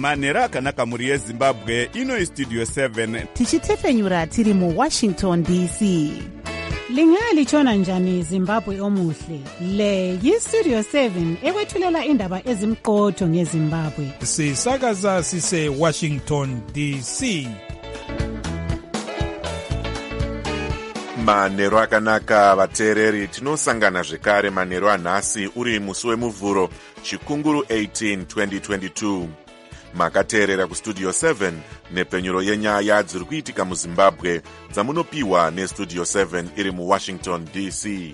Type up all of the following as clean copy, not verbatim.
manhero akanaka mhuri yezimbabwe. Ino istudio 7 tichitefenyura tiri muWashington DC. Lingalitshona njani Zimbabwe omuhle? Le yiStudio 7 ekwethulela indaba ezimqotho ngeZimbabwe. Sisakaza sise Washington DC. Manhero akanaka vateereri, tinosangana zvekare manhero anhasi uri musi wemuvhuro chikunguru 18 2022. Makateerera kustudio 7 nepenyuro yenyaya dziri kuitika muZimbabwe dzamunopiwa nestudio 7 iri muWashington DC.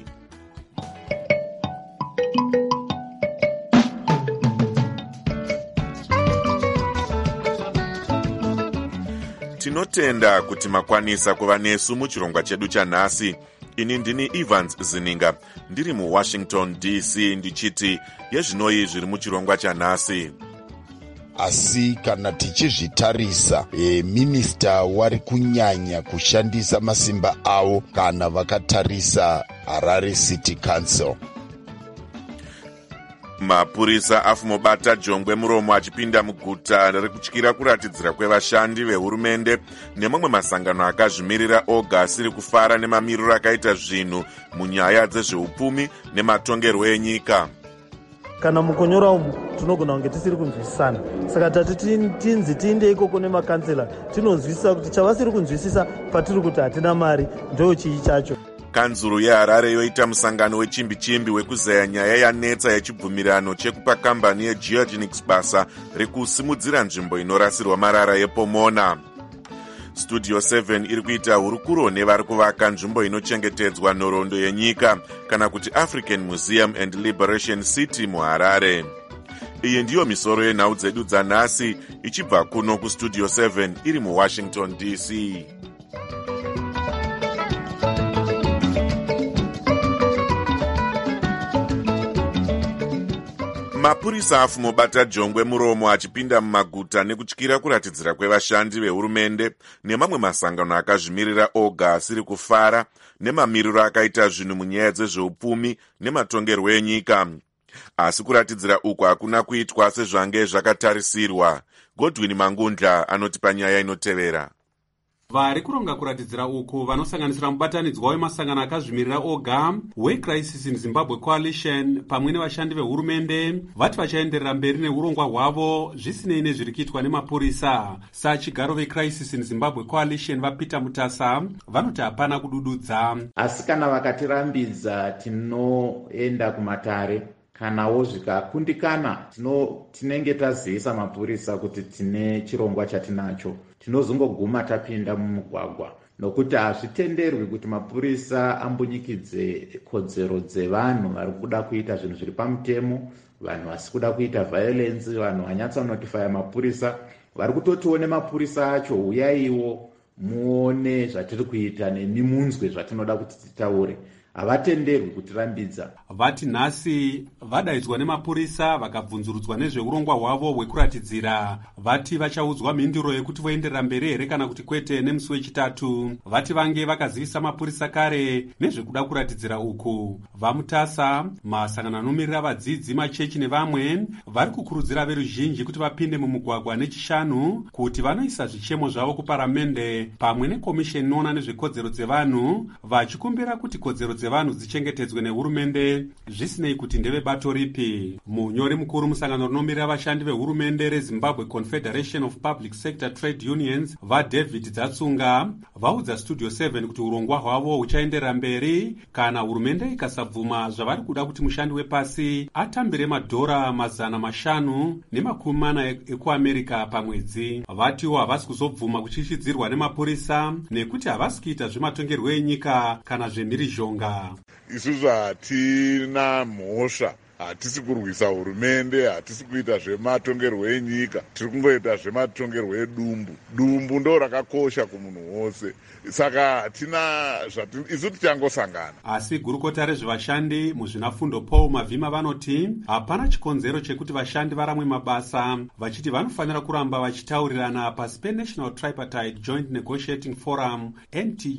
Tinotenda kuti makwanisa kuva nesu muchirongwa chedu chanhasi. Ini ndini Evans Zininga, ndiri muWashington DC ndichiti yezvinoi zviri muchirongwa chanhasi. Asi kana tichizvitarisa, minista wari kunyanya kushandisa masimba avo kana vakatarisa Harare City Council. Mapurisa afumobata jongwe muromo achipinda muguta rekutyira kuratidzira kwevashandi vehurumende nemamwe masangano akazvimirira oga asiri kufara nemamiriro akaita zvinhu munyaya dzezveupfumi nematongerwo enyika. Kana mukonyora umu tinogona kunge tisiri kunzwisisana, saka tati tinzi tiinde ikoko nemakansela tinonzwisisa kuti chavasiri kunzwisisa patiri kuti hatina mari ndo chii chacho. Kanzuru yeHarare yoita musangano wechimbi-chimbi wekuzaya nyaya yanetsa yechibvumirano chekupa kambani yeGeogenics basa rekusimudzira nzvimbo inorasirwa marara yePomona. Studio 7 iri kuita hurukuro nevari kuvaka nzvimbo inochengetedzwa nhoroondo yenyika kana kuti African Museum and Liberation City muHarare. Iyi ndiyo misoro yenhau dzedu dzanhasi ichibva kuno kustudio 7 iri muWashington DC. Mapurisa afumobata jongwe muromo achipinda mumaguta nekutyira kuratidzira kwevashandi vehurumende nemamwe masangano akazvimirira oga asiri kufara nemamiriro akaita zvinhu munyaya dzezveupfumi nematongerwo enyika. Asi kuratidzira uku hakuna kuitwa sezvange zvakatarisirwa. Godwin Mangundla anotipa nyaya inotevera. Vari kuronga kuratidzira uku vanosanganisira mubatanidzwa wemasangano akazvimirira oga weCrisis in Zimbabwe Coalition pamwe nevashandi vehurumende vati vachaenderera mberi neurongwa hwavo zvisinei nezviri kuitwa nemapurisa. Sachigaro veCrisis in Zimbabwe Coalition vaPeter Mutasa vanoti hapana kudududza. Asi kana vakatirambidza tinoenda kumatare, kanawo zvikakundikana tinenge tazivisa mapurisa kuti tine chirongwa chatinacho, tinozongoguma tapinda mumugwagwa, nokuti hazvitenderwi kuti mapurisa ambunyikidze kodzero dzevanhu vari kuda kuita zvinhu zviri pamutemo, vanhu vasi kuda kuita violence, vanhu vanyatsa notifaya mapurisa vari kutotiwo nemapurisa acho, uyaiwo muone zvatiri kuita nemimunzwe zvatinoda kuti titaure. Havatenderwi kutirambidza. Vati nhasi vadaidzwa nemapurisa vakabvunzurudzwa nezveurongwa hwavo hwekuratidzira. Vati vachaudzwa mhinduro yekuti voenderera mberi here kana kuti kwete nemusi wechitatu. Vati vange vakazivisa mapurisa kare nezvekuda kuratidzira uku. VaMutasa, masangano anomirira vadzidzi, machechi nevamwe vari kukurudzira veruzhinji kuti vapinde mumugwagwa nechishanu kuti vanoisa zvichemo zvavo kuparamende pamwe nekomisheni inoona nezvekodzero dzevanhu, vachikumbira kuti kodzero dzevanhu dzichengetedzwe nehurumende zvisinei kuti ndevebato ripi. Munyori mukuru musangano rinomirira vashandi vehurumende reZimbabwe Confederation of Public Sector Trade Unions vaDavid Dzatsunga vaudza Studio 7 kuti urongwa hwavo huchaenderera mberi kana hurumende ikasabvuma zvavari kuda kuti mushandi wepasi atambire $540 ekuAmerica pamwedzi. Vatiwo havasi kuzobvuma kuchishidzirwa nemapurisa nekuti havasi kuita zvematongerwo enyika kana zvemhirizhonga. Isusu hatina mhosva, hatisi kurwisa hurumende, hatisi kuita zvematongerwo enyika, tiri kungoita zvematongerwo edumbu. Dumbu ndo rakakosha kumunhu wose, saka hatina isu tichangosangana. Asi gurukota rezvevashandi muzvinafundo Paul Mavhima vanoti hapana chikonzero chekuti vashandi varamwe mabasa, vachiti vanofanira kuramba vachitaurirana pasi peNational Tripartite Joint Negotiating Forum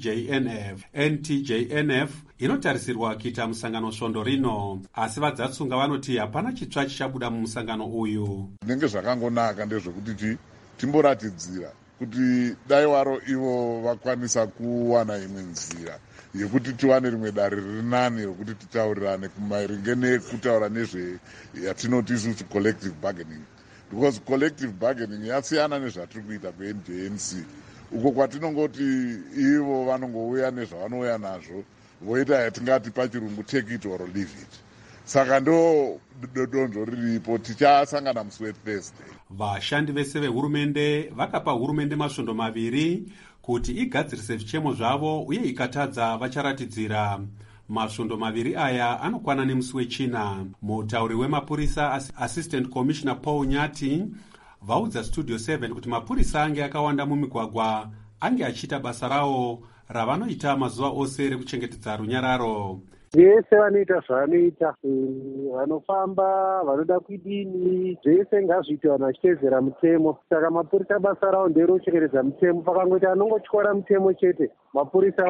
NTJNF. NTJNF inotarisirwa kuita musangano svondo rino, asi vaDzatsunga vemishonga vanoti hapana chitsva chichabuda mumusangano uyu. Zvinenge zvakangonaka ndezvekuti timboratidzira kuti dai waro ivo vakwanisa kuwana imwe nzira yekuti tiwane rimwe dare riri nani rokuti titaurirane maringe nekutaura nezve yatinoti isusu collective bargaining, because collective bargaining yasiyana nezvatiri kuita kuNJNC uko kwatinongoti ivo vanongouya nezvavanouya nazvo voita yatingati pachirungu take it or leave it. Saka ndo donzvo riripo, tichasangana musi weThursday. Vashandi vese vehurumende vakapa hurumende masvondo maviri kuti igadzirise zvichemo zvavo uye ikatadza vacharatidzira. Masvondo maviri aya anokwana nemusi wechina. Mutauri wemapurisa Assistant Commissioner Paul Nyati vaudza Studio 7 kuti mapurisa ange akawanda mumigwagwa ange achiita basa rawo ravanoita mazuva ose rekuchengetedza runyararo. Vese vanoita zvavanoita, vanofamba, vanoda kudini, zvese ngazviite vanhu vachitevedzera mutemo. Saka mapurisa basa rawo nderokuchengetedza mutemo. Pakangoita anongotyora mutemo chete, mapurisa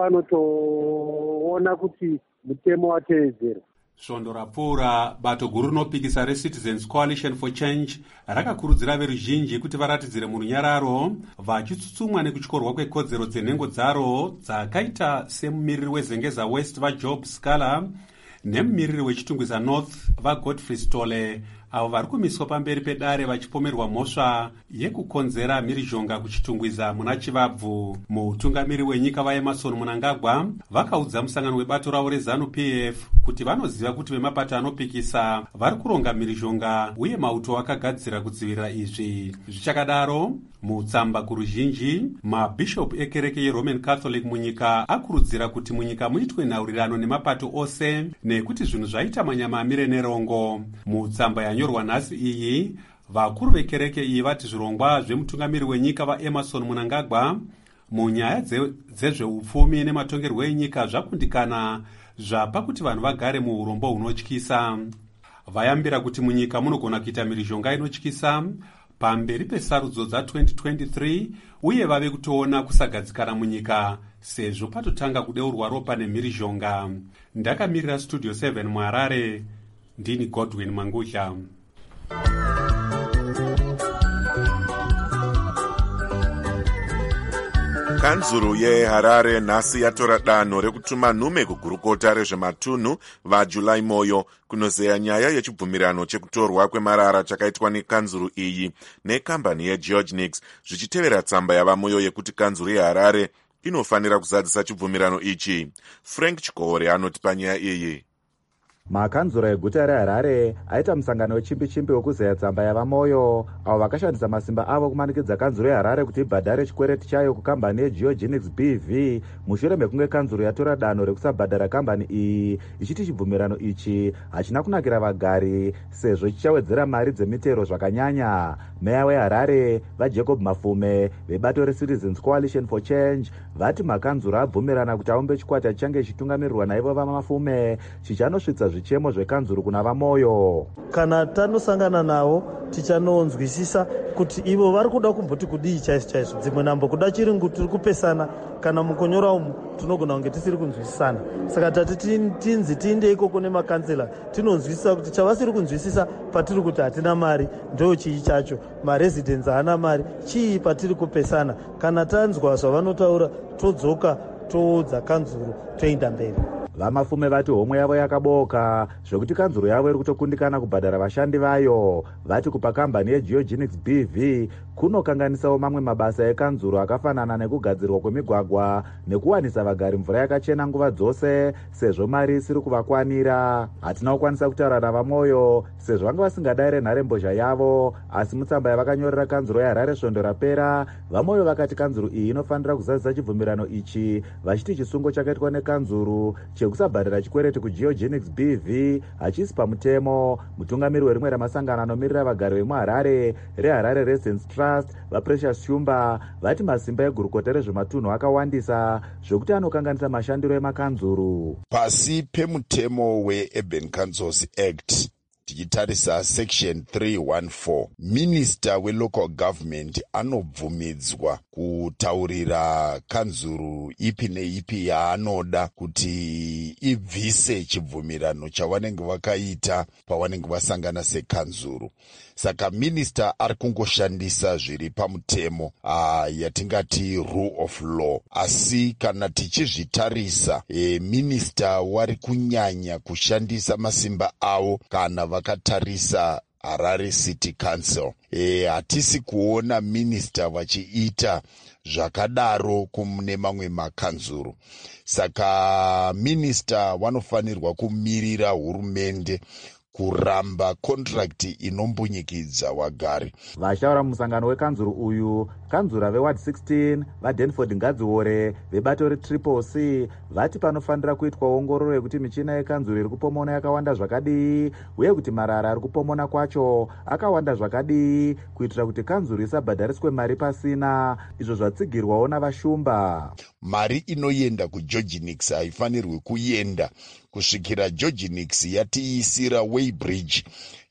vanotoona kuti mutemo watevedzerwa. Svondo rapfuura, bato guru rinopikisa reCitizens Coalition for Change rakakurudzira veruzhinji kuti varatidzire murunyararo vachitsutsumwa nekutyorwa kwekodzero dzenhengo dzaro dzakaita semumiriri wezengeza West vaJob Scala nemumiriri wechitungwiza North vaGodfrey Stole, avo vari kumiswa pamberi pedare vachipomerwa mhosva yekukonzera mhirizhonga kuchitungwiza muna Chivabvu. Mutungamiri wenyika vaEmerson Mnangagwa vakaudza musangano webato ravo reZANU-PF kuti vanoziva kuti vemapato anopikisa vari kuronga mhirizhonga uye mauto akagadzira kudzivirira izvi. Zvichakadaro, mutsamba kuruzhinji, mabhishopu ekereke yeRoman Catholic munyika akurudzira kuti munyika muitwe nhaurirano nemapato ose nekuti zvinhu zvaita manyama amire nerongo. Mutsamba yanyorwa nhasi iyi, vakuru vekereke iyi vati zvirongwa zvemutungamiri wenyika vaEmerson Mnangagwa munyaya dzezveupfumi nematongerwo enyika zvakundikana zvapa kuti vanhu vagare muurombo hunotyisa. Vayambira kuti munyika munogona kuita mhirizhonga inotyisa pamberi pesarudzo dza2023 uye vave kutoona kusagadzikana munyika sezvo patotanga kudeurwa ropa nemhirizhonga. Ndakamirira Studio 7 muHarare, ndini Godwin Mangudla. Kanzuru yeHarare nhasi yatora danho rekutuma nhume kugurukota rezvematunhu vaJulai Moyo kunozeya nyaya yechibvumirano chekutorwa kwemarara chakaitwa nekanzuru iyi nekambani yeGeorge-Nix, zvichitevera tsamba yavaMoyo yekuti kanzuru yeHarare inofanira kuzadzisa chibvumirano ichi. Frank Chikore anoti panyaya iyi. Makanzura eguta reHarare aita musangano wechimbi-chimbi wekuzeya tsamba yavaMoyo, avo vakashandisa masimba avo kumanikidza kanzuru yeHarare kuti ibhadhare chikwereti chayo kukambani yeGeorge-Nix BV mushure mekunge kanzuru yatora danho rekusabhadhara kambani iyi, ichiti chibvumirano ichi hachina kunakira vagari sezvo chichawedzera mari dzemitero zvakanyanya. Meya weHarare vaJacob Mafume vebato reCitizens Coalition for Change vati makanzuru abvumirana kuti aumbe chikwata change chitungamirirwa naivo vaMafume chichanosvitsa zvichemo zvekanzuru kuna vaMoyo. Kana tanosangana navo tichanonzwisisa kuti ivo vari kuda kumboti kudii chaizvo. Dzimwe nambo kuda chirungu tiri kupesana, kana mukonyora umu tinogona kunge tisiri kunzwisisana. Saka tati tinzi tiinde ikoko nemakansela tinonzwisisa kuti chavasiri kunzwisisa patiri kuti hatina mari ndo chii chacho, maresidents haana mari chii patiri kupesana. Kana tanzwa zvavanotaura todzoka toudza kanzuru toenda mberi. VaMafume vati homwe yavo yakaboka zvokuti kanzuru yavo iri kutokundikana kubhadhara vashandi vayo. Vati kupa kambani yeGeorge-Nix BV kunokanganisawo mamwe mabasa ekanzuru akafanana nekugadzirwa kwemigwagwa nekuwanisa vagari mvura yakachena nguva dzose sezvo mari isiri kuvakwanira. Hatina kukwanisa kutaura navaMoyo sezvo vanga vasingadare nharembozha yavo, asi mutsamba yavakanyorera kanzuru yeHarare svondo rapera, vaMoyo vakati kanzuru iyi inofanira kuzadzisa chibvumirano ichi, vachiti chisungo chakaitwa nekanzuru chekusabhadhara chikwereti kuGeorge-Nix BV hachisi pamutemo. Mutungamiri werimwe ramasangano anomirira vagari vemuHarare reHarare Residents Trust vaPrecious Shumba vati masimba egurukota rezvematunhu akawandisa zvokuti anokanganisa mashandiro emakanzuru. Pasi pemutemo weUrban Councils Act tichitarisa section 314, minista welocal government anobvumidzwa kutaurira kanzuru ipi neipi yaanoda kuti ibvise chibvumirano chavanenge vakaita pavanenge vasangana sekanzuru. Saka minista ari kungoshandisa zviri pamutemo yatingati rule of law. Asi kana tichizvitarisa minista wari kunyanya kushandisa masimba avo kana vakatarisa Harare City Council. Hatisi kuona minista vachiita zvakadaro kune mamwe makanzuru. Saka minista vanofanirwa kumirira hurumende kuramba kontrakti inombunyikidzwa wagari. Vashaura musangano wekanzuru uyu, kanzura veward 16 vaDenford Ngadziore vebato retriple C vati panofanira kuitwa ongororo yekuti michina yekanzuru iri kupomona yakawanda zvakadii uye kuti marara ari kupomona kwacho akawanda zvakadii kuitira kuti kanzuru isabhadhariswe mari pasina, izvo zvatsigirwawo navashumba. Mari inoenda kuGeorge Nix haifanirwi kuenda kusvikira George Nix yatiisira Weybridge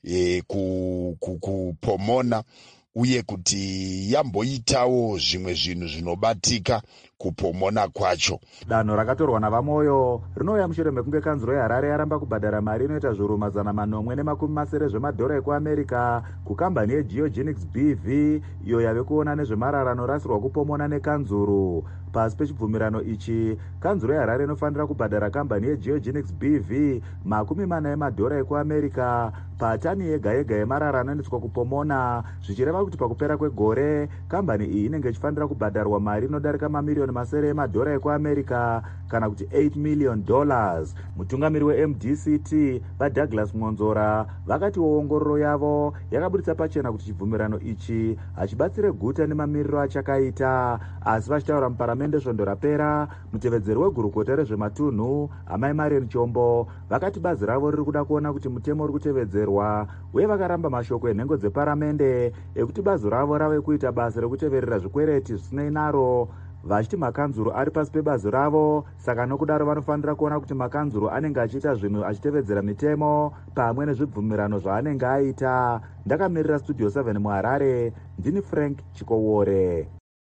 kupomona uye kuti yamboitawo zvimwe zvinhu zvinobatika kupomona kwacho. Danho rakatorwa navamoyo rinouya mushure mekunge kanzuro yeHarare yaramba kubhadhara mari inoita zviuru 980 zvemadhora ekuAmerica kukambani yeGeogenics BV iyo yave kuona nezvemarara anorasirwa kupomona nekanzuru. Pasi pechibvumirano ichi, kanzuro yeHarare inofanira kubhadhara kambani yeGeogenics BV $40 ekuAmerica patani yega yega yemarara anoendeswa kupomona, zvichireva kuti pakupera kwegore kambani iyi inenge ichifanira kubhadharwa mari inodarika mamiliyoni masere emadhora ekuAmerica kana kuti $8 million. Mutungamiri weMDCT vaDouglas Mwonzora vakati ongororo yavo yakabudisa pachena kuti chibvumirano ichi hachibatsire guta nemamiriro achakaita. Asi vachitaura muparamende svondo rapera, mutevedzeri wegurukota rezvematunhu Amai Marian Chombo vakati bazi ravo riri kuda kuona kuti mutemo uri kutevedzerwa, uye vakaramba mashoko enhengo dzeparamende ekuti bazi ravo rave kuita basa rekuteverera zvikwereti zvisinei naro, vachiti makanzuru ari pasi pebazi ravo. Saka nokudaro vanofanira kuona kuti makanzuru anenge achiita zvinhu achitevedzera mitemo pamwe nezvibvumirano zvaanenge aita. Ndakamirira Studio 7 muHarare, ndini Frank Chikowore.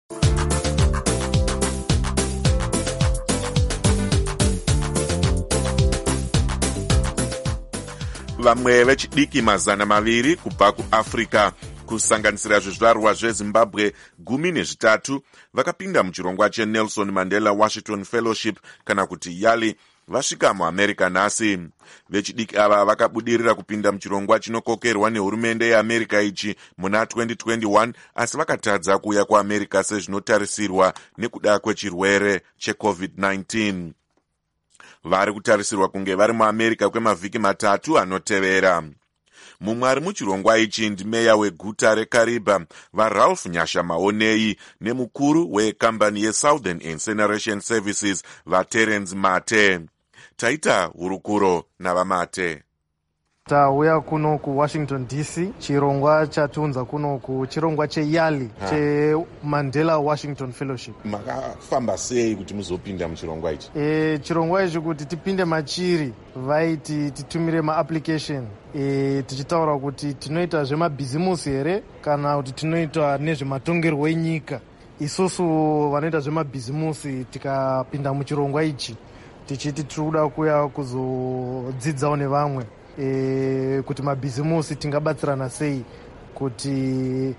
Vamwe vechidiki 200 kubva kuAfrica kusanganisira zvizvarwa zveZimbabwe 13 vakapinda muchirongwa cheNelson Mandela Washington Fellowship kana kuti YALI vasvika muAmerica nhasi. Vechidiki ava vakabudirira kupinda muchirongwa chinokokerwa nehurumende yeAmerica ichi muna 2021 asi vakatadza kuuya kuAmerica sezvinotarisirwa nekuda kwechirwere cheCovid-19. Vari kutarisirwa kunge vari muAmerica kwemavhiki 3 anotevera. Mumwe ari muchirongwa ichi ndimeya weguta reKariba vaRalph Nyasha Maonei nemukuru wekambani yeSouthern Incineration Services vaTerence Mate. Taita hurukuro navamate. Tauya kuno kuWashington DC, chirongwa chatiunza kuno kuchirongwa cheYALI cheMandela Washington Fellowship. Makafamba sei kuti muzopinda muchirongwa ichi? Chirongwa ichi kuti tipinde machiri vaiti titumire maapplication tichitaura kuti tinoita zvemabhizimusi here kana kuti tinoita nezvematongerwo enyika. Isusu vanoita zvemabhizimusi tikapinda muchirongwa ichi tichiti tiri kuda kuya kuzodzidzawo nevamwe kuti mabhizimusi tingabatsirana sei kuti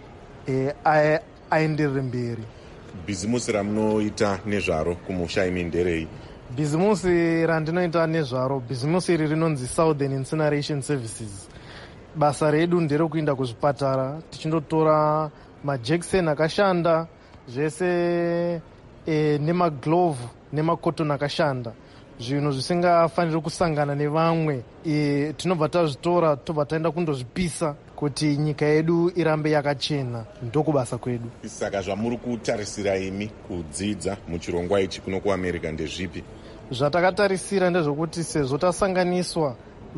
aenderere mberi. Bhizimusi ramunoita nezvaro kumusha imi nderei? Bhizimusi randinoita nezvaro, bhizimusi iri rinonzi Southern Incineration Services. Basa redu nderekuinda kuzvipatara tichindotora majekiseni akashanda zvese nemaglove nemakotoni akashanda, zvinhu zvisingafaniri kusangana nevamwe. Tinobva tazvitora tobva taenda kundozvipisa kuti nyika yedu irambe yakachena. Ndokubasa kwedu. Saka zvamuri kutarisira imi kudzidza muchirongwa ichi kuno kuAmerica ndezvipi? Zvatakatarisira ndezvokuti sezvo tasanganiswa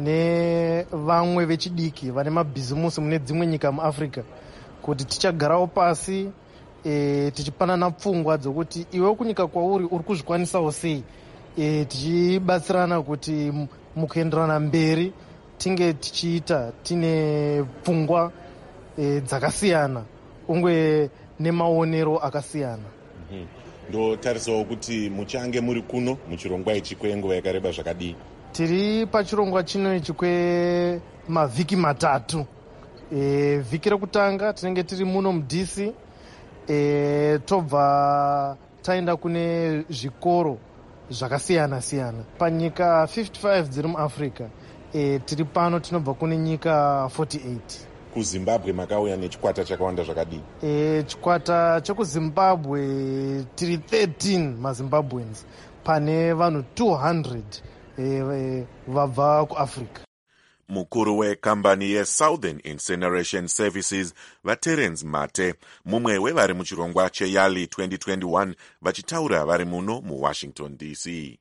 nevamwe vechidiki vane mabhizimusi mune dzimwe nyika muAfrica, kuti tichagarawo pasi tichipanana pfungwa dzokuti iwe kunyika kwauri uri kuzvikwanisawo sei, tichibatsirana kuti mukuenderana mberi tinge tichiita tine pfungwa dzakasiyana ungwe nemaonero akasiyana. Ndotarisawo kuti muchange muri kuno muchirongwa ichi kwenguva yakareba zvakadii? Tiri pachirongwa chino ichi kwemavhiki matatu. Vhiki rekutanga tinenge tiri muno muDC, tobva taenda kune zvikoro zvakasiyana siyana panyika 55 dziri muAfrica. Tiri pano tinobva kune nyika 48. KuZimbabwe makauya nechikwata chakawanda zvakadii? Chikwata chekuZimbabwe tiri 13 maZimbabweans pane vanhu 200 vabva kuAfrica. Mukuru wekambani yeSouthern Incineration Services vaTerence Mate, mumwe wevari muchirongwa cheYali 2021, vachitaura vari muno muWashington DC.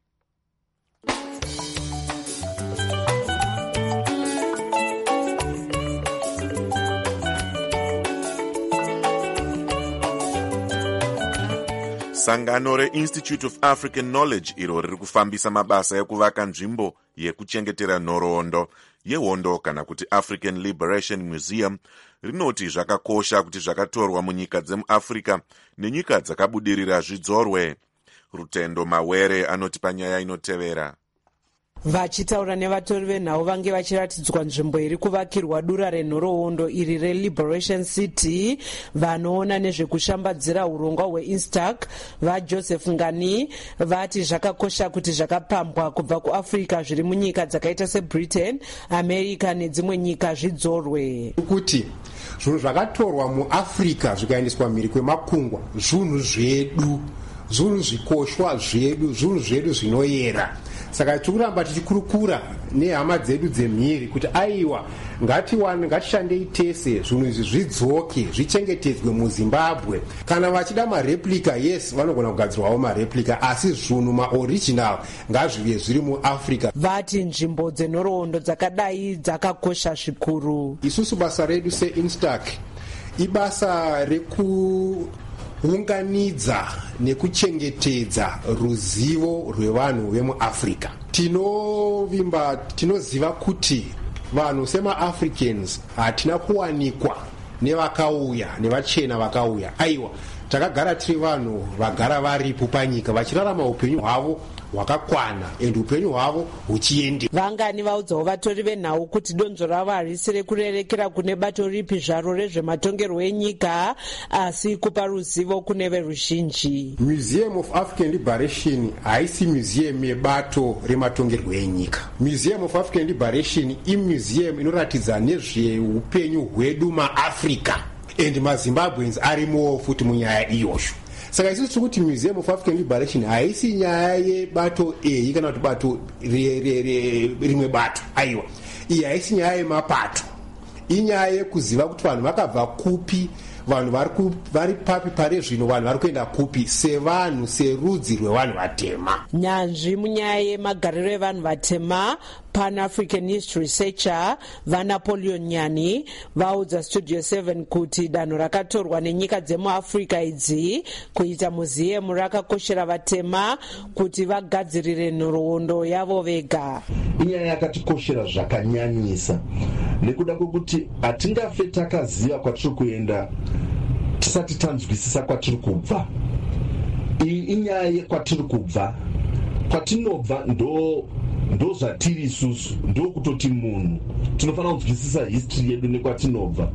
Sangano reInstitute of African Knowledge iro riri kufambisa mabasa ekuvaka nzvimbo yekuchengetera nhoroondo yehondo kana kuti African Liberation Museum rinoti zvakakosha kuti zvakatorwa munyika dzemuAfrica nenyika dzakabudirira zvidzorwe. Rutendo Mawere anoti panyaya inotevera. Vachitaura nevatori venhau vange vachiratidzwa nzvimbo iri kuvakirwa dura renhoroondo iri reLiberation City, vanoona nezvekushambadzira urongwa hweInstac vaJoseph Ngani vati zvakakosha kuti zvakapambwa kubva kuAfrica zviri munyika dzakaita seBritain, America nedzimwe nyika zvidzorwe. Kuti zvinhu zvakatorwa muAfrica zvikaendeswa mhiri kwemakungwa zvinhu zvedu, zvinhu zvikoshwa zvedu, zvinhu zvedu zvinoyera. Saka tikuramba tichikurukura nehama dzedu dzemhiri kuti aiwa ngatishandei tese zvinhu izvi zvidzoke zvichengetedzwe muZimbabwe. Kana vachida mareplica, yes, vanogona kugadzirwawo mareplica, asi zvinhu maoriginal ngazvive zviri muAfrica. Vati nzvimbo dzenhoroondo dzakadai dzakakosha zvikuru. Isusu basa redu seInstac ibasa rekuunganidza nekuchengetedza ruzivo rwevanhu vemuAfrica. Tinoziva kuti vanhu semaAfricans hatina kuwanikwa nevakauya nevachena vakauya. Aiwa, takagara tiri vanhu vagara varipo panyika vachirarama upenyu hwavo hwakakwana ende upenyu hwavo huchiende. Vangani vaudzawo vatori venhau kuti donzvo ravo harisi rekurerekera kune bato ripi zvaro rezvematongerwo enyika, asi kupa ruzivo kune veruzhinji. Museum of African Liberation haisi museum yebato rematongerwo enyika. Museum of African Liberation imuseum inoratidza nezveupenyu hwedu maAfrica and maZimbabweans arimowo futi munyaya iyosho. Saka isusu tiri kuti Museum of African Liberation haisi nyaya yebato eyi kana kuti bato rimwe bato. Aiwa, iyi haisi nyaya yemapato, inyaya yekuziva kuti vanhu vakabva kupi, vanhu vari papi pare zvino, vanhu vari kuenda kupi sevanhu, serudzi rwevanhu vatema. Nyanzvi munyaya yemagariro evanhu vatema Pan-African History Researcher vaNapoleon Nyani vaudza Studio 7 kuti danho rakatorwa nenyika dzemuAfrica idzi kuita museum rakakoshera vatema kuti vagadzirire nhoroondo yavo vega. Inyaya yakatikoshera zvakanyanyisa nekuda kwekuti hatingafe takaziva kwatiri kuenda tisati tanzwisisa kwatiri kubva. Iyi inyaya yekwatiri kubva, kwatinobva ndo zvatiri isusu, ndo kutoti munhu tinofanira kunzwisisa history yedu nekwatinobva.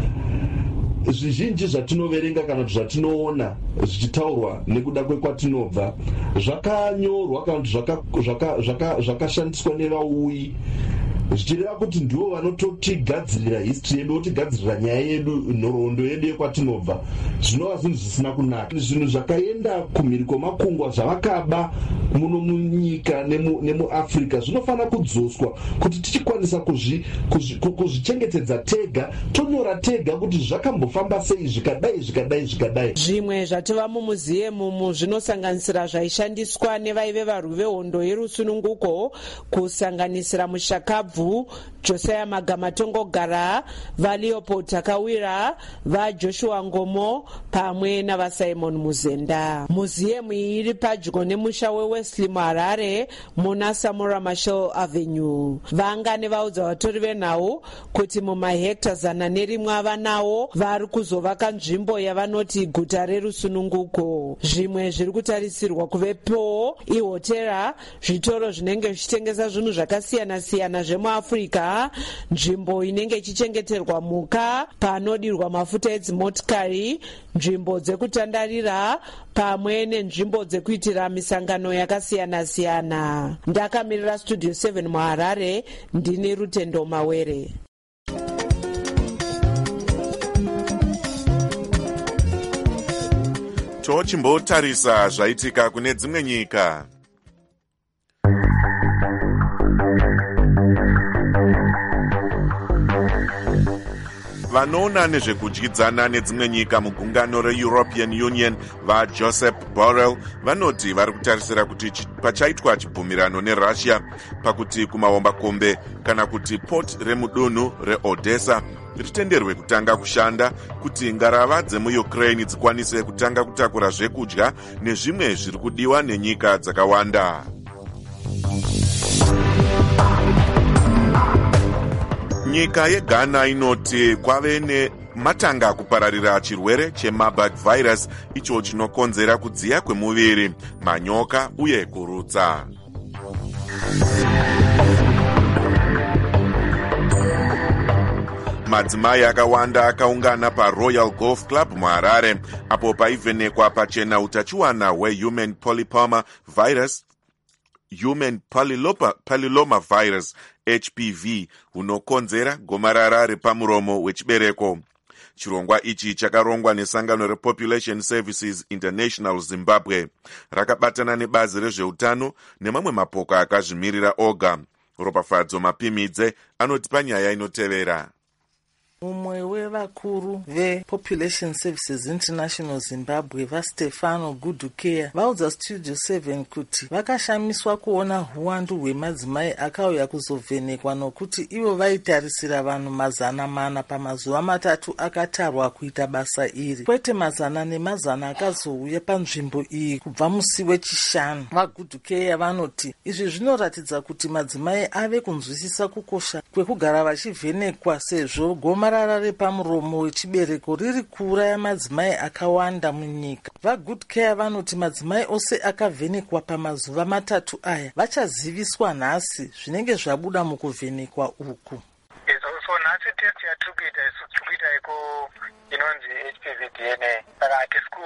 Zvizhinji zvatinoverenga kana kuti zvatinoona zvichitaurwa nekuda kwekwatinobva zvakanyorwa kana kuti zvakashandiswa nevauyi zvichireva kuti ndivo vanototigadzirira history yedu, votigadzirira nyaya yedu, nhoroondo yedu yekwatinobva. Zvinova zvinhu zvisina kunaka. Zvinhu zvakaenda kumhiri kwemakungwa zvavakaba muno munyika nemuAfrica zvinofanira kudzoswa kuti tichikwanisa kuzvichengetedza tega, tonyora tega kuti zvakambofamba sei zvikadai. Zvimwe zvatova mumuziyemumu zvinosanganisira zvaishandiswa nevaive varwi vehondo yerusununguko kusanganisira mushakabvu Ndebvu, Josiah Magamatongogara, vaLeopold Takawira, vaJoshua Ngomo pamwe navaSimon Muzenda. Muziemu iri padyo nemusha weWesley muHarare muna Samora Machel Avenue. Vangane vaudza vatori venhau kuti mumahekta 101 avanawo vari kuzovaka nzvimbo yavanoti guta rerusununguko. Zvimwe zviri kutarisirwa kuvepo ihotera, zvitoro zvinenge zvichitengesa zvinhu zvakasiyana-siyana zvemuAfrica, nzvimbo inenge ichichengeterwa mhuka, panodirwa mafuta edzimotikari, nzvimbo dzekutandarira pamwe nenzvimbo dzekuitira misangano yakasiyana-siyana. Ndakamirira Studio 7 muHarare, ndini Rutendo Mawere. Tochimbotarisa zvaitika kune dzimwe nyika. Vanoona nezvekudyidzana nedzimwe nyika mugungano reEuropean Union vaJosep Borrell vanoti vari kutarisira kuti pachaitwa chibvumirano neRussia pakuti kumahombakombe kana kuti port remudunhu reOdessa ritenderwe kutanga kushanda kuti ngarava dzemuUkraine dzikwanise kutanga kutakura zvekudya nezvimwe zviri kudiwa nenyika dzakawanda. Nyika yeGhana inoti kwave nematanga kupararira chirwere cheMarburg virus icho chinokonzera kudziya kwemuviri, manyoka uye kurutsa. Madzimai akawanda akaungana paRoyal Golf Club muHarare apo paivhenekwa pachena utachiwana hwehuman papilloma virus HPV hunokonzera gomarara repamuromo wechibereko. Chirongwa ichi chakarongwa nesangano rePopulation Services International Zimbabwe, rakabatana nebazi rezveutano nemamwe mapoka akazvimirira oga. Ropafadzo Mapimidze anoti panyaya inotevera. Mumwe wevakuru vePopulation Services International Zimbabwe vaStefano Gudukea vaudza Studio 7 kuti vakashamiswa kuona huwandu hwemadzimai akauya kuzovhenekwa nokuti ivo vaitarisira vanhu 400 pamazuva 3 akatarwa kuita basa iri, kwete 100 akazouya panzvimbo iyi kubva musi wechishanu. VaGudukea vanoti izvi zvinoratidza kuti madzimai ave kunzwisisa kukosha kwekugara vachivhenekwa sezvo gomarara repamuromo wechibereko riri kuuraya madzimai akawanda munyika. VaGudukea vanoti madzimai ose akavhenekwa pamazuva 3 aya vachaziviswa nhasi zvinenge zvabuda mukuvhenekwa uku. So nhasi test yatiri kuita iko inonzi HPV DNA. Saka hatisku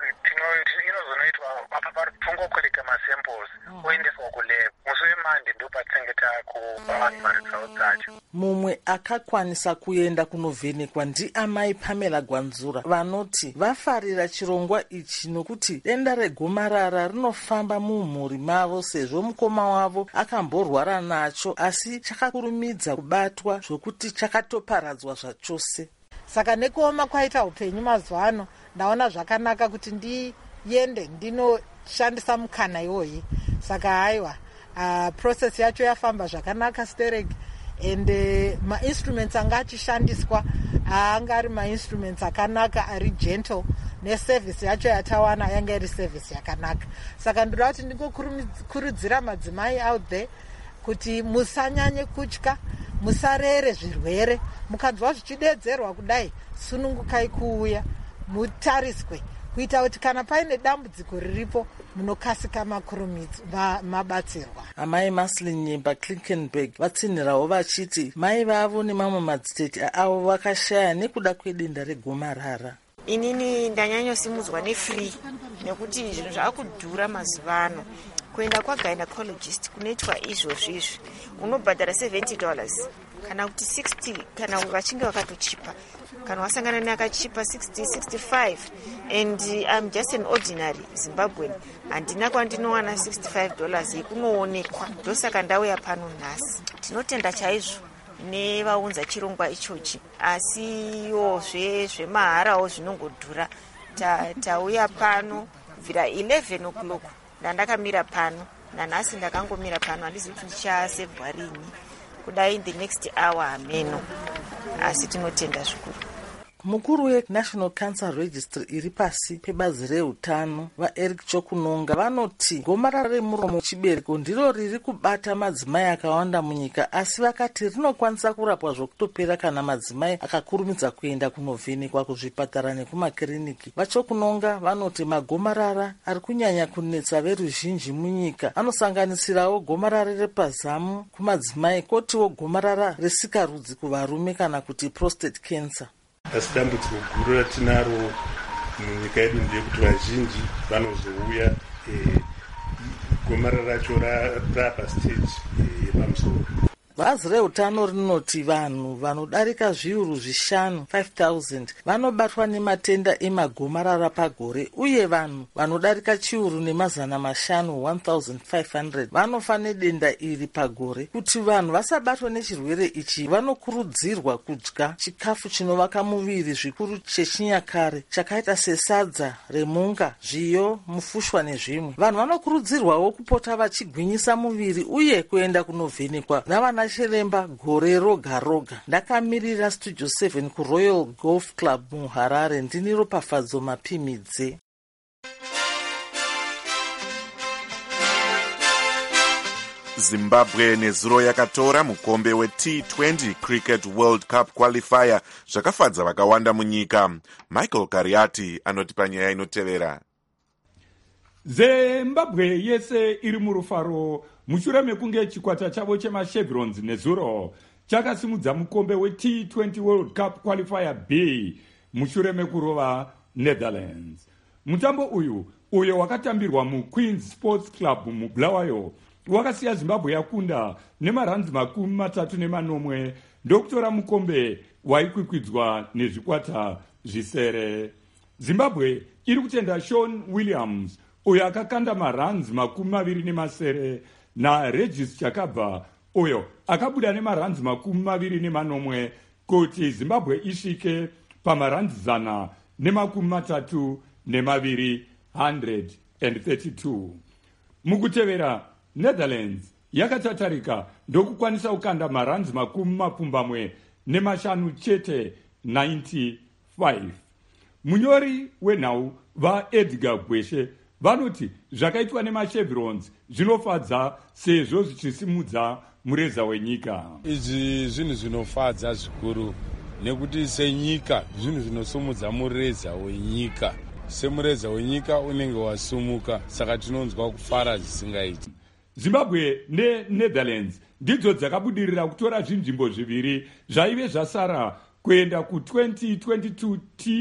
inozonoitwa apa patungokoleka masamples oendeswa kulab. Musi weMonday ndo patinenge takupa results dzacho. Mumwe akakwanisa kuenda kunovhenekwa ndiamai Pamela Gwanzura vanoti vafarira chirongwa ichi nokuti denda regomarara rinofamba mumhuri mavo sezvo mukoma wavo akamborwara nacho asi chakakurumidza kubatwa zvokuti chakatoparadzwa zvachose. Saka nekuoma kwaita upenyu mazuva ano ndaona zvakanaka kuti ndiende ndinoshandisa mukana iwoyi. Saka haiwa process yacho yafamba zvakanaka sterek and ma-instruments anga achishandiswa anga ari ma-instruments akanaka ari gentle neservice yacho yatawana yanga iri service yakanaka. Saka ndoda kuti ndingokurudzira madzimai out there kuti musanyanye kutya, musarere zvirwere, mukanzwa zvichidedzerwa kudai sunungukai kuuya mutariswe kuita kuti kana paine dambudziko riripo munokasika mabatsirwa. Amai Maslin Nyemba Klinkenberg vatsinhirawo vachiti mai vavo nemamwe madzitete avo vakashaya nekuda kwedenda regomarara. Inini ndanyanyosimudzwa nefree nekuti zvinhu zvakudhura mazuva ano. Kuenda kwagynecologist kunoitwa izvozvizvi unobhadhara $70 kana kuti 60 kana vachinge vakatochipa, kana wasangana neakachipa 60-65 and I'm just an ordinary Zimbabwean, handina kwandinowana $65 yekunoonekwa. Ndosaka ndauya pano nhasi. Tinotenda chaizvo nevaunza chirongwa ichochi, asiwo zvemaharawo zvinongodhura. Tauya pano kubvira 11 o'clock ndandakamira pano, nanhasi ndakangomira pano, handizi kuti ndichasevhwa rini. kudai in the next hour hameno, asi tinotenda zvikuru. Mukuru weNational Cancer Registry iri pasi pebazi reutano vaEric Chokunonga vanoti gomarara remuromo wechibereko ndiro riri kubata madzimai akawanda munyika, asi vakati rinokwanisa kurapwa zvokutopera kana madzimai akakurumidza kuenda kunovhenekwa kuzvipatara nekumakiriniki. VaChokunonga vanoti magomarara ari kunyanya kunetsa veruzhinji munyika anosanganisirawo gomarara repazamu kumadzimai, kotiwo gomarara resikarudzi kuvarume kana kuti prostate cancer. Asi dambudziko guru ratinaro munyika yedu ndeyekuti vazhinji vanozouya gomarara racho rapastage yepamusoro. Bazi reutano rinoti vanhu vanodarika zviuru 5,000 vanobatwa nematenda emagomarara pagore, uye vanhu vanodarika chiuru nemazana 1,500 vanofa nedenda iri pagore. Kuti vanhu vasabatwe nechirwere ichi vanokurudzirwa kudya chikafu chinovaka muviri, zvikuru chechinyakare chakaita sesadza remunga, zviyo, mufushwa nezvimwe. Vanhu vanokurudzirwawo kupota vachigwinyisa muviri uye kuenda kunovhenekwa navana chiremba gore roga roga. Ndakamirira Studio 7 kuRoyal Golf Club muHarare. Ndini Ropafadzo Mapimidze. Zimbabwe nezuro yakatora mukombe we-T20 Cricket World Cup qualifier zvakafadza vakawanda munyika. Michael Kariati anoti panyaya inotevera. Zimbabwe yese iri murufaro mushure mekunge chikwata chavo chemashevrons nezuro chakasimudza mukombe we-T20 World Cup qualifier B mushure mekurova Netherlands. Mutambo uyo wakatambirwa muQueen's Sports Club muBulawayo wakasiya Zimbabwe yakunda nemaranzi 30 ndokutora mukombe waikwikwidzwa nezvikwata zvisere. Zimbabwe iri kutenda Sean Williams uyo akakanda maranzi 27 naRegis Chakabva uyo akabuda nemaranzi 20 kuti Zimbabwe isvike pamaranzi 132 132. Mukutevera, Netherlands yakatatarika ndokukwanisa kukanda maranzi 75 chete 95. Munyori wenhau vaEdgar Gweshe vanoti zvakaitwa nemashevrons zvinofadza sezvo zvichisimudza mureza wenyika. Izvi zvinhu zvinofadza zvikuru nekuti senyika zvinhu zvinosumudza mureza wenyika. Semureza wenyika unenge wasumuka, saka tinonzwa kufara zvisingaiti. Zimbabwe neNetherlands ndidzo dzakabudirira kutora zvinzvimbo zviviri zvaive zvasara kuenda ku2022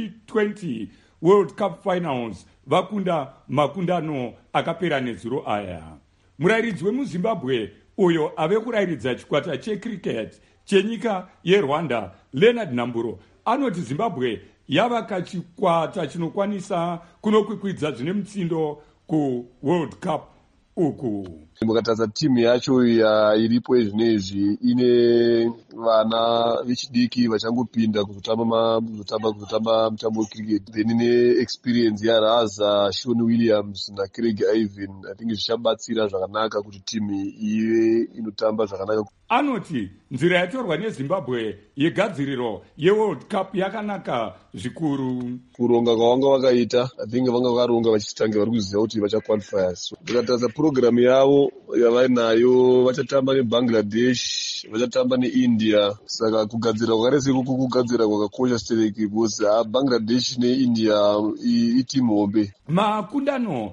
T20 World Cup Finals vakunda makundano akapera nezuro aya. Murairidzi wemuZimbabwe uyo ave kurairidza chikwata checricket chenyika yeRwanda Leonard Namburo anoti Zimbabwe yavaka chikwata chinokwanisa kunokwikwidza zvine mutsindo kuWorld Cup uku. Mukatarisa timu yacho iripo zvinezvi ine vana vechidiki vachangopinda kuzotamba mutambo wecricket, then ine experience yaRaza, Sean Williams naCraig Ivan. I think zvichabatsira zvakanaka kuti timu ive inotamba zvakanaka. Anoti nzira yatorwa neZimbabwe yegadziriro yeWorld Cup yakanaka zvikuru. Kuronga kwavanga vakaita, I think vanga vakaronga vachitange vari kuziva kuti vachaqualifiers. Mukatarisa program yavo yavainayo, vachatamba neBangladesh, vachatamba neIndia. Saka kugadzira kwakarese kuku kugadzira kwakakosha stereki because Bangladesh neIndia itimu hombe. Makundano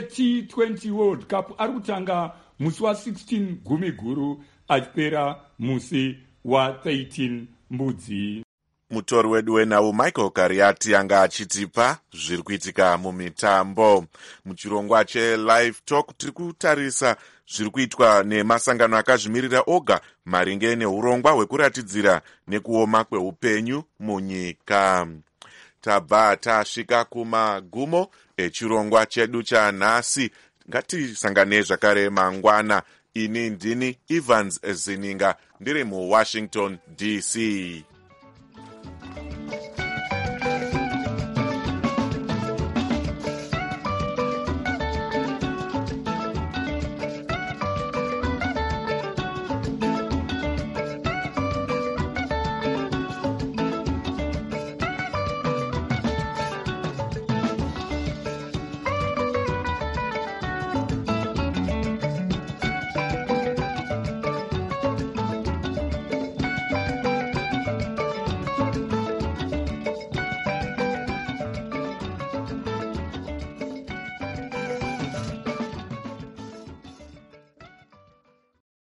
eT20 World Cup ari kutanga musi wa16 Gumiguru achipera musi wa13 Mbudzi. Mutori wedu wenhau Michael Kariati anga achitipa zviri kuitika mumitambo. Muchirongwa cheLive Talk tiri kutarisa zviri kuitwa nemasangano akazvimirira oga maringe neurongwa hwekuratidzira nekuoma kweupenyu munyika. Tabva tasvika kumagumo echirongwa chedu chanhasi. Ngatisangane zvakare mangwana. Ini ndini Evans Zininga ndiri muWashington DC.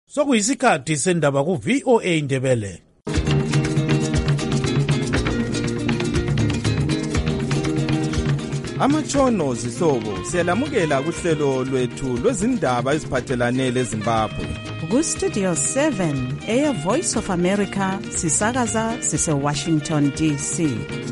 Sokuyisikhathi sendaba ku VOA Indebele. Amatshono zihlobo siyalamukela kuhlelo lwethu lwezindaba eziphathelane leZimbabwe. Ku-Studio 7 Air Voice of America sisakaza sise-Washington DC.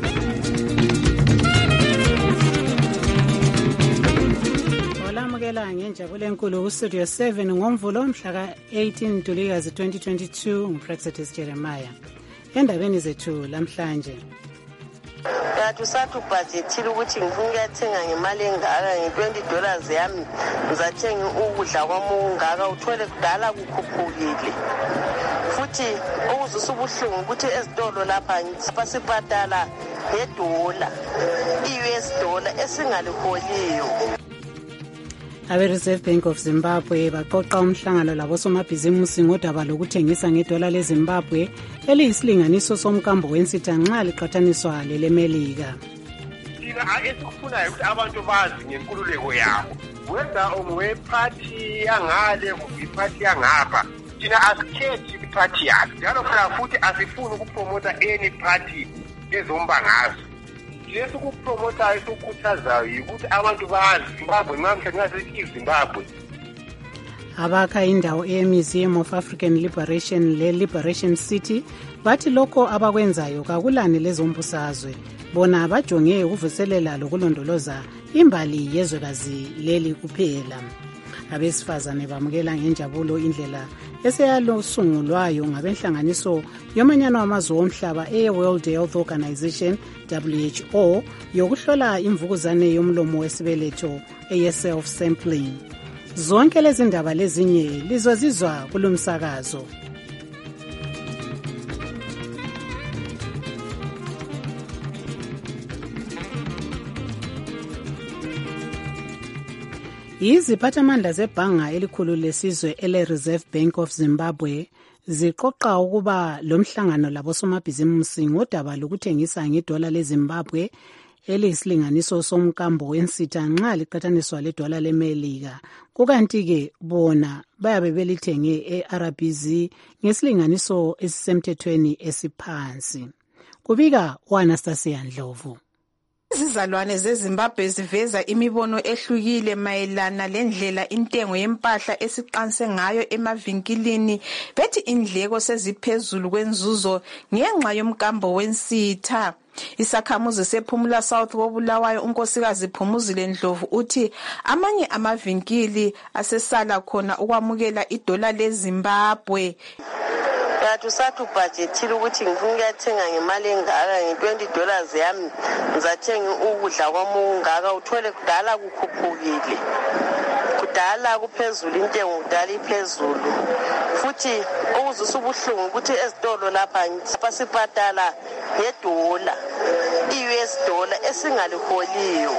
Olamukela ngenjabulo enkulu ku-Studio 7 ngomvulo mhla ka-18 Ntulikazi 2022 nguPrexetis Jeremiah. Endabeni zethu lamhlanje. Kanti usatubhajethile ukuthi ngifuna ukuyathenga ngemali engaka nge$20 yami ngizathenga ukudla kwami ungaka uthole kudala kukhuphukile. Futhi okuzwisa ubuhlungu ukuthi ezitolo lapha sibhadala ngedola, i-US dollar esingaliholiyo. Abe-Reserve Bank of Zimbabwe baqoqa umhlangano labosomabhizimusi ngodaba lokuthengisa ngedola leZimbabwe eliyisilinganiso somkambo wensitha nxa liqathaniswa lelemelika. Thina esikufunayo ukuthi abantu bazi ngenkululeko yabo. Whether ungowephathi yangale kumbe iphathi yangapha, thina asikhethi iphathi yakho. Njalo futhi asifuni ukupromota any party ezomba ngazo. Leso kupromota esokukhuthazayo ukuthi abantu bazi Zimbabwe namhla ngasithi Zimbabwe. Abakha indawo eMuseum of African Liberation le-Liberation City bathi lokho abakwenzayo kakulane lezombusazwe. Bona bajonge ukuvuselela lokulondoloza imbali yezwekazi leli kuphela. Abesifazane bamukela ngenjabulo indlela eseyalosungulwayo ngabenhlanganiso yomanyano wamazwe omhlaba e-World Health Organization WHO yokuhlola imvukuzane yomlomo wesibeletho eye-self-sampling. Zonke lezi ndaba lezinye lizozizwa kulomsakazo. Iziphathamandla zebhanga elikhulu lesizwe ele-Reserve Bank of Zimbabwe ziqoqa ukuba lomhlangano labosomabhizimusi ngodaba lokuthengisa ngedola leZimbabwe eliyisilinganiso somkambo wensitha nxa liqathaniswa ledola lemelika. Kukanti-ke bona bayabe belithenge e-RBZ ngesilinganiso esisemthethweni esiphansi. Kubika u-Anastasia Ndlovu. Izizalwane zeZimbabwe ziveza imibono ehlukile mayelana lendlela intengo yempahla esiqanse ngayo emavinkilini. Bethi indleko seziphezulu kwenzuzo ngenxa yomkambo wensitha. Isakhamuzi sePhumula South koBulawayo unkosikazi Phumuzile Ndlovu uthi amanye amavinkili asesala khona ukwamukela idola leZimbabwe. Kanti usatubhajethile ukuthi ngifuna ukuyathenga ngemali engaka nge$20 yami ngizathenga ukudla kwami ungaka uthole kudala kukhuphukile. Kudala kuphezulu intengo kudala iphezulu. Futhi okuzwisa ubuhlungu ukuthi ezitolo lapha sibhadala ngedola, i-US dollar esingaliholiyo.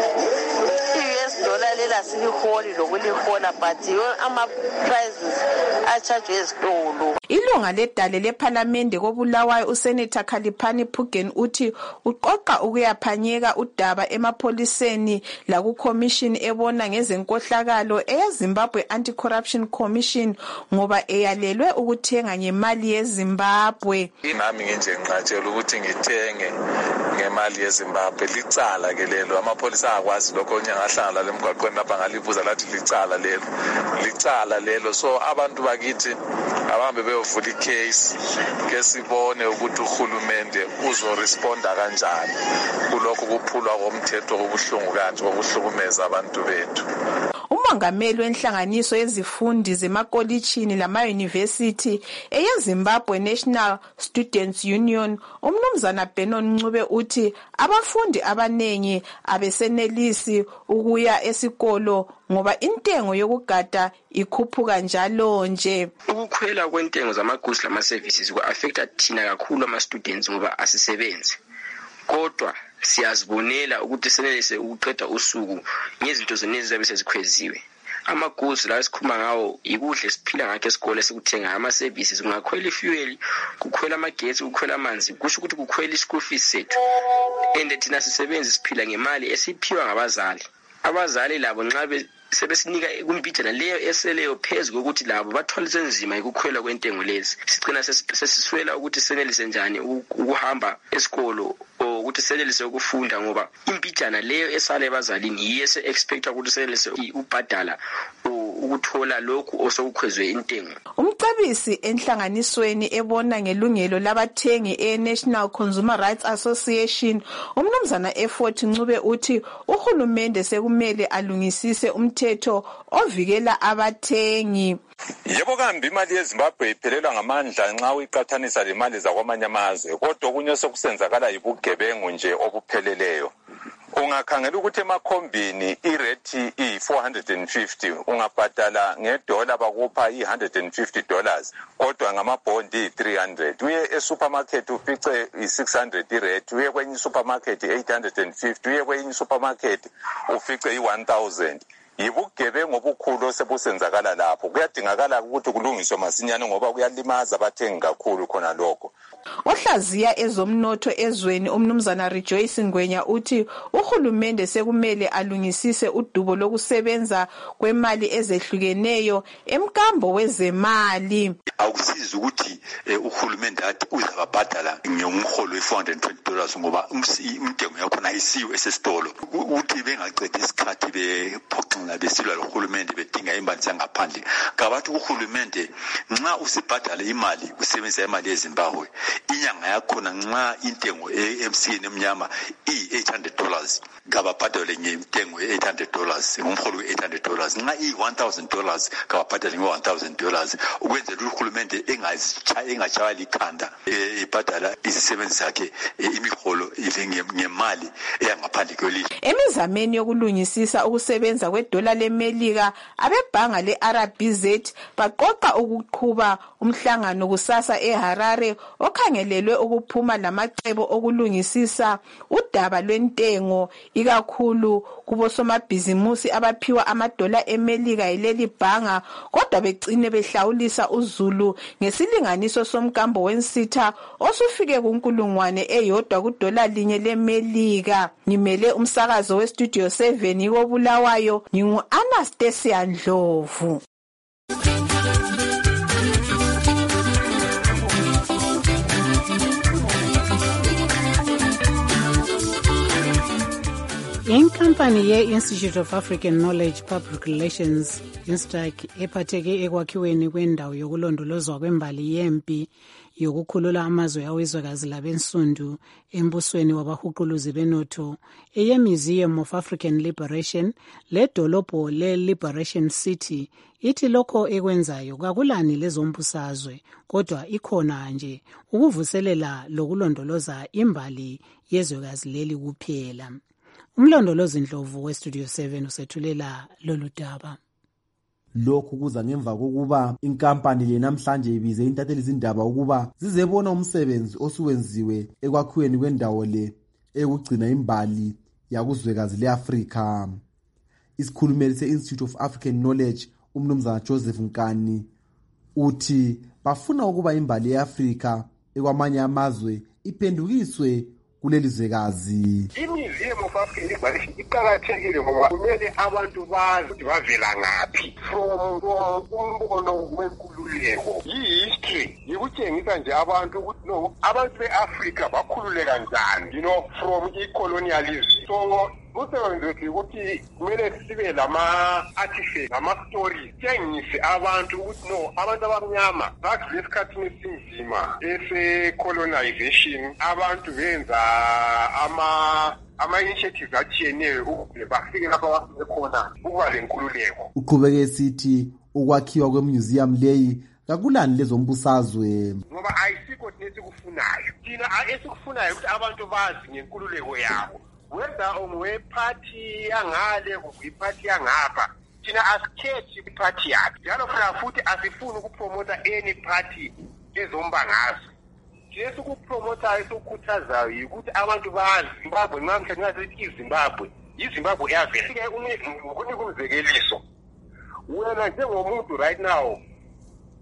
I-US dollar lela siliholi lokulihola but ama-prices achajwe ezitolo. Ilunga ledale lephalamende koBulawayo uSenator Khaliphani Phugeni uthi uqoqa ukuyaphanyeka udaba emapholiseni lakuCommission ebona ngezenkohlakalo eyeZimbabwe Anti-Corruption Commission ngoba eyalelwe ukuthenga ngemali yeZimbabwe. Nami nginje ngiqatshela ukuthi ngithenge ngemali yeZimbabwe licala ke lelo amapholisa akwazi lokho nyangahlala lemgwaqweni lapha ngalibuza lathi licala lelo so abantu bakithi abahambe beyovula icase ke sibone ukuthi uhulumende uzoresponda kanjani kulokho kuphulwa komthetho obuhlungu kanje obuhlukumeza abantu bethu. Umongameli wenhlanganiso yezifundi zemakolitshini lama-university eyeZimbabwe National Students Union umnumzana Benon Ncube uthi abafundi abanengi abesenelisi ukuya esikolo ngoba intengo yokugada ikhuphuka njalo nje. Ukukhwela kwentengo zamagoods lama-services ku-affecta thina kakhulu ama-students ngoba asisebenzi. Kodwa siyazibonela ukuthi senelise ukuqeda usuku ngezinto zonezi zabe sezikhweziwe. Ama-goods la esikhuluma ngawo ikudla esiphila ngakho esikole sikuthenga ama-services kungakhwela ifuel, kukhwela amagetsi, kukhwela amanzi, kusho ukuthi kukhwela i-school fees sethu. And thina sisebenzi siphila ngemali esiphiwa ngabazali. Abazali labo nxa sebesinika kumbijana leyo eseleyo phezu kokuthi labo bathwalise nzima ukukhwela kwentengo lezi. Sigcina sesiswela ukuthi senelise njani ukuhamba esikolo ukuthi senelise ukufunda ngoba impijana leyo esale bazalini yiyo se-expecta ukuthi senelise ubhadala ukuthola lokhu osokukhwezwe intengo. Umcebisi enhlanganisweni ebona ngelungelo labathengi e-National Consumer Rights Association umnumzana Effort Ncube uthi uhulumende sekumele alungisise umthetho ovikela abathengi. Yebo kambi imali yeZimbabwe iphelelwa ngamandla nxa uyiqathanisa lemali zakwamanye amazwe, kodwa okunye sokusenzakala yibugebengu nje obupheleleyo. Ungakhangela ukuthi emakhombini irate i450 ungabhadala ngedola bakupha i$150 kodwa ngamabhondi i300. Uye esupermarket ufice i600 irate, uye kwenye supermarket 850, uye kwenye supermarket ufice i1000. Yibugebengu obukhulu osebusenzakala lapho. Kuyadingakala ukuthi kulungiswe masinyane ngoba kuyalimaza abathengi kakhulu khona lokho. Ohlaziya ezomnotho ezweni umnumzana Rejoice Ngwenya uthi uhulumende sekumele alungisise udubo lokusebenza kwemali ezehlukeneyo emkambo wezemali. Akusizi ukuthi uhulumende athi uzababhadala ngomholo we$420 ngoba intengo yakhona ayisiyo esesitolo. Uthi bengaqeda isikhathi bephoxela besilwa lohulumende bedinga imali zangaphandle. Kabathi uhulumende nxa usibhadala imali usebenzisa imali yeZimbabwe inyanga yakhona nxa intengo eMCN emnyama i$800 kababhadale ngentengo ye$800 ngomholo we$800. Nxa i$1,000 kababhadale nge$1,000 ukwenzela uhulumende engachaya likhanda ibhadala izisebenzi zakhe imiholo ngemali eyangaphandle kwelizwe. Emizameni yokulungisisa ukusebenza kwedola leMelika abebhanga le-RBZ baqoqa ukuqhuba umhlangano kusasa eHarare okhangelelwe ukuphuma lamacebo okulungisisa udaba lwentengo ikakhulu kubosomabhizimusi abaphiwa amadola eMelika yileli bhanga kodwa begcine behlawulisa uzulu ngesilinganiso somkambo wensitha osufike ku1,000 kudola linye leMelika. Ngimele umsakazo westudio 7 koBulawayo ngingu-Anastasia Ndlovu. Inkampani ye-Institute of African Knowledge Public Relations Instac ephatheke ekwakhiweni kwendawo yokulondolozwa kwembali yempi yokukhulula amazwe awezwekazi labensundu embusweni wabahuquluzi benotho eye-Museum of African Liberation ledolobho le-Liberation City ithi lokho ekwenzayo kakulani lezombusazwe kodwa ikhona nje ukuvuselela lokulondoloza imbali yezwekazi leli kuphela. Umlondolozi Ndlovu westudio 7 usethulela lolu daba. Lokhu kuza ngemva kokuba inkampani le namhlanje ibize intatheli izindaba ukuba zizebona umsebenzi osuwenziwe ekwakhiweni kwendawo le ekugcina imbali yakuzwekazi leAfrika. Isikhulumeli se-Institute of African Knowledge umnumzana Joseph Nkani uthi bafuna ukuba imbali yeAfrika ekwamanye amazwe iphendukiswe kuleli zwekazi. I-Museum of African Liberation iqakathekile ngoba kumele abantu bazi ukuthi bavela ngaphi from umbono wenkululeko. Yi-history yikutshengisa nje abantu ukuthi no abantu be-Afrika bakhululeka njani from i-colonialism. So umsebenzi wethu ukuthi kumele sibe lama-artifacts nama-stories tshengise abantu ukuthi no abantu abamnyama badlule esikhathini esinzima ese-colonization abantu benza ama-initiatives atshiyeneyo ukuze bafike lapho abafike khona ukuba lenkululeko. Uqhubeke esithi ukwakhiwa kwemuseum leyi kakulani lezombusazwe ngoba ayisikho thina esikufunayo. Thina esikufunayo ukuthi abantu bazi ngenkululeko yabo. Whether ungwephathi yangale kuyiphathi yangapha thina asikhethi iphathi yakhe njalo futhi asifuni ukupromota any party ezomba ngazo. Thina sikupromota esikukhuthazayo ukuthi abantu bazi Zimbabwe ngamhla ngazithi iZimbabwe iZimbabwe eyavela ukunika umzekeliso wena njengomuntu right now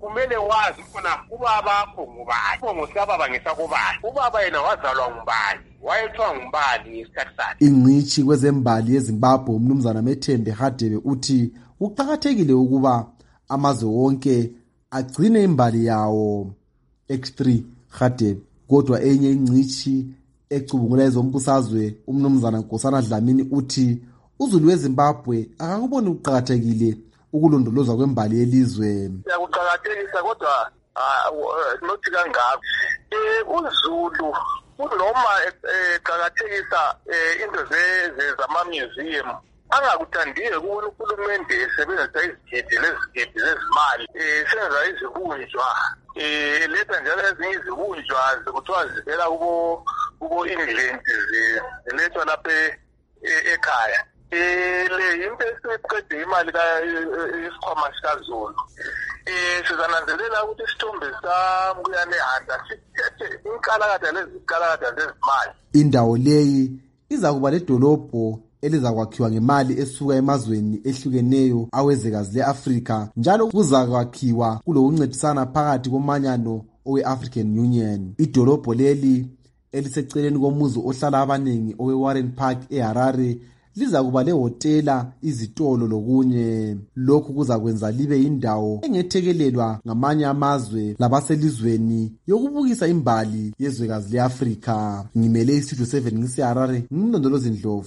kumele wazi khona ubaba bakho ngubani, ngosababa ngesakubani, ubaba yena wazalwa ngubani, wayethwa ngubani ngesikhathi sakhe. Ingcitshi kwezembali yeZimbabwe umnumzana Methembe Hadebe uthi kuqakathekile ukuba amazwe wonke agcine imbali yawo. X3 Hadebe kodwa enye ingcitshi ecubungula ezombusazwe umnumzana Nkosana Dlamini uthi uZulu weZimbabwe akakuboni ukuqakathekile ukulondolozwa kwembali yelizwe. Siyakuqakathekisa kodwa nothi kangako. UZulu kunoma eqakathekisa into zama-museum angakuthandiye kubona uhulumende esebenzisa izigidi zezimali senza izibunjwa letha njalo ezinye izibunjwa kuthiwa zivela kubo England zilethwa lapha ekhaya. Le into esiqede imali isikhwama sikaZulu. Sizananzelela ukuthi isithombe sami kuyanehanda sithethe inkalakatha zezimali. Indawo leyi iza kuba ledolobho elizakwakhiwa ngemali esuka emazweni ehlukeneyo awezwekazi le-Afrika, njalo kuzakwakhiwa kulokuncedisana phakathi komanyano owe-African Union. Idolobho leli eliseceleni komuzi ohlala abaningi owe-Warren Park eHarare liza kuba lehotela, izitolo lokunye. Lokhu kuzakwenza libe indawo engethekelelwa ngamanye amazwe labaselizweni yokubukisa imbali yezwekazi le-Afrika. Ngimele iStudio 7 ngiseHarare, ngimlondolozi Ndlovu.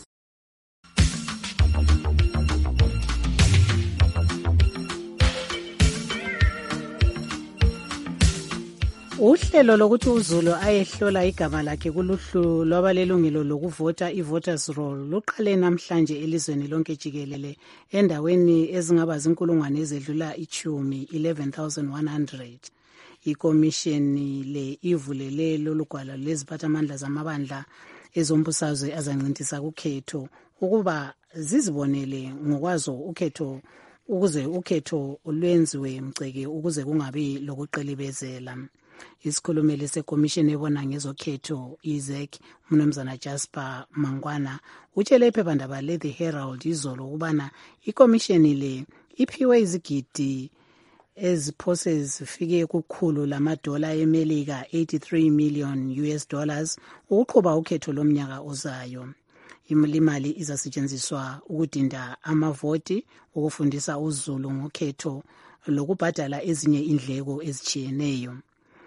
Uhlelo lokuthi uZulu ayehlola igama lakhe kuluhlu lwabalelungelo lokuvota i-voters roll luqale namhlanje elizweni lonke jikelele endaweni ezingaba zinkulungwane ezedlula 11,100. Ikomisheni le ivulele lolugwalo leziphathamandla zamabandla ezombusazwe azancintisa kukhetho ukuba zizibonele ngokwazo ukhetho ukuze ukhetho lwenziwe mceke ukuze kungabi lokuqelibezela. Isikhulumeli sekomishini ebona ngezokhetho iZEC umnumzana Jasper Mangwana utshele iphephandaba le-The Herald izolo ukubana ikomishini le iphiwe izigidi eziphose zifike kukhulu lamadola eMelika 83 million US dollars ukuqhuba ukhetho lomnyaka ozayo. Imali izasetshenziswa ukudinda amavoti, ukufundisa uZulu ngokhetho lokubhadala ezinye indleko ezitshiyeneyo.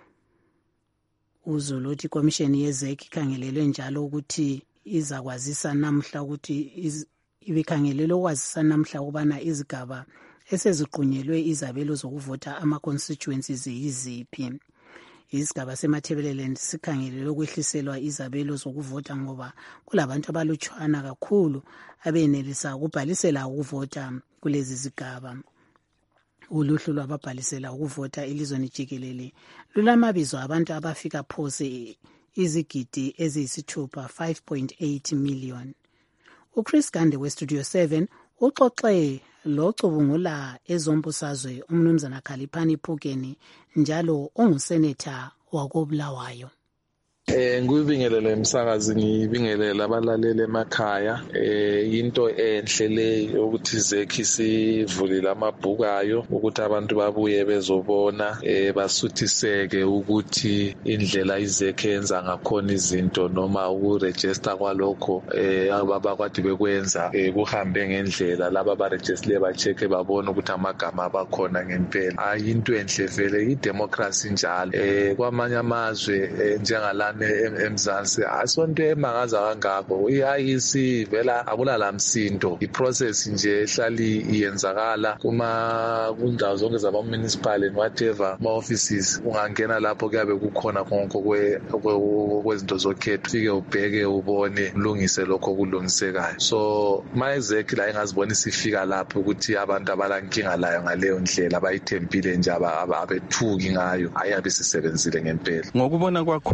uZulu uthi ikomishini yeZEC ikhangelelwe njalo ukuthi izakwazisa namhla ukuthi ibikhangelelwe ukwazisa namhla ukubana izigaba eseziqunyelwe izabelo zokuvota ama-constituencies yiziphi. Isigaba seMatabeleland sikhangelelwe ukwehliselwa izabelo zokuvota ngoba kulabantu abalutshwana kakhulu abenelisa ukubhalisela ukuvota kulezi zigaba. Uluhlu lwababhalisela ukuvota elizweni jikelele lulamabizo abantu abafika phose izigidi eziyisithupha 5.8 million. uChris Gande weStudio 7 uxoxe locubungula ezombusazwe umnumzana Khaliphani Phukeni njalo onguseneta wakoBulawayo. Ngibingelele emsakazi, ngibingelele abalaleli emakhaya. Into enhle le ukuthi iZEC sivulile amabhuku ayo ukuthi abantu babuye bezobona, basuthiseke ukuthi indlela iZEC yenza ngakhona izinto noma ukuregister kwalokho abakwadi bekwenza kuhambe ngendlela. Laba abaregister ba-check babona ukuthi amagama abakhona ngempela. Ayinto enhle vele, idemocracy njalo. Kwamanye amazwe njengalana eMzansi asonto emangaza kangako iyayisivela akulala msindo. iProcess nje ehlali iyenzakala kundawo zonke zama municipal and whatever ma offices. Ungangena lapho kuyabe kukhona konke kwezinto zokhetho, ufike ubheke ubone ulungise lokho kulungisekayo. So iZEC la engazibona isifika lapho ukuthi abantu abalankinga layo ngaleyo ndlela abayithembile nje abethuki ngayo ayabe sisebenzile ngempela. Ngokubona kwakho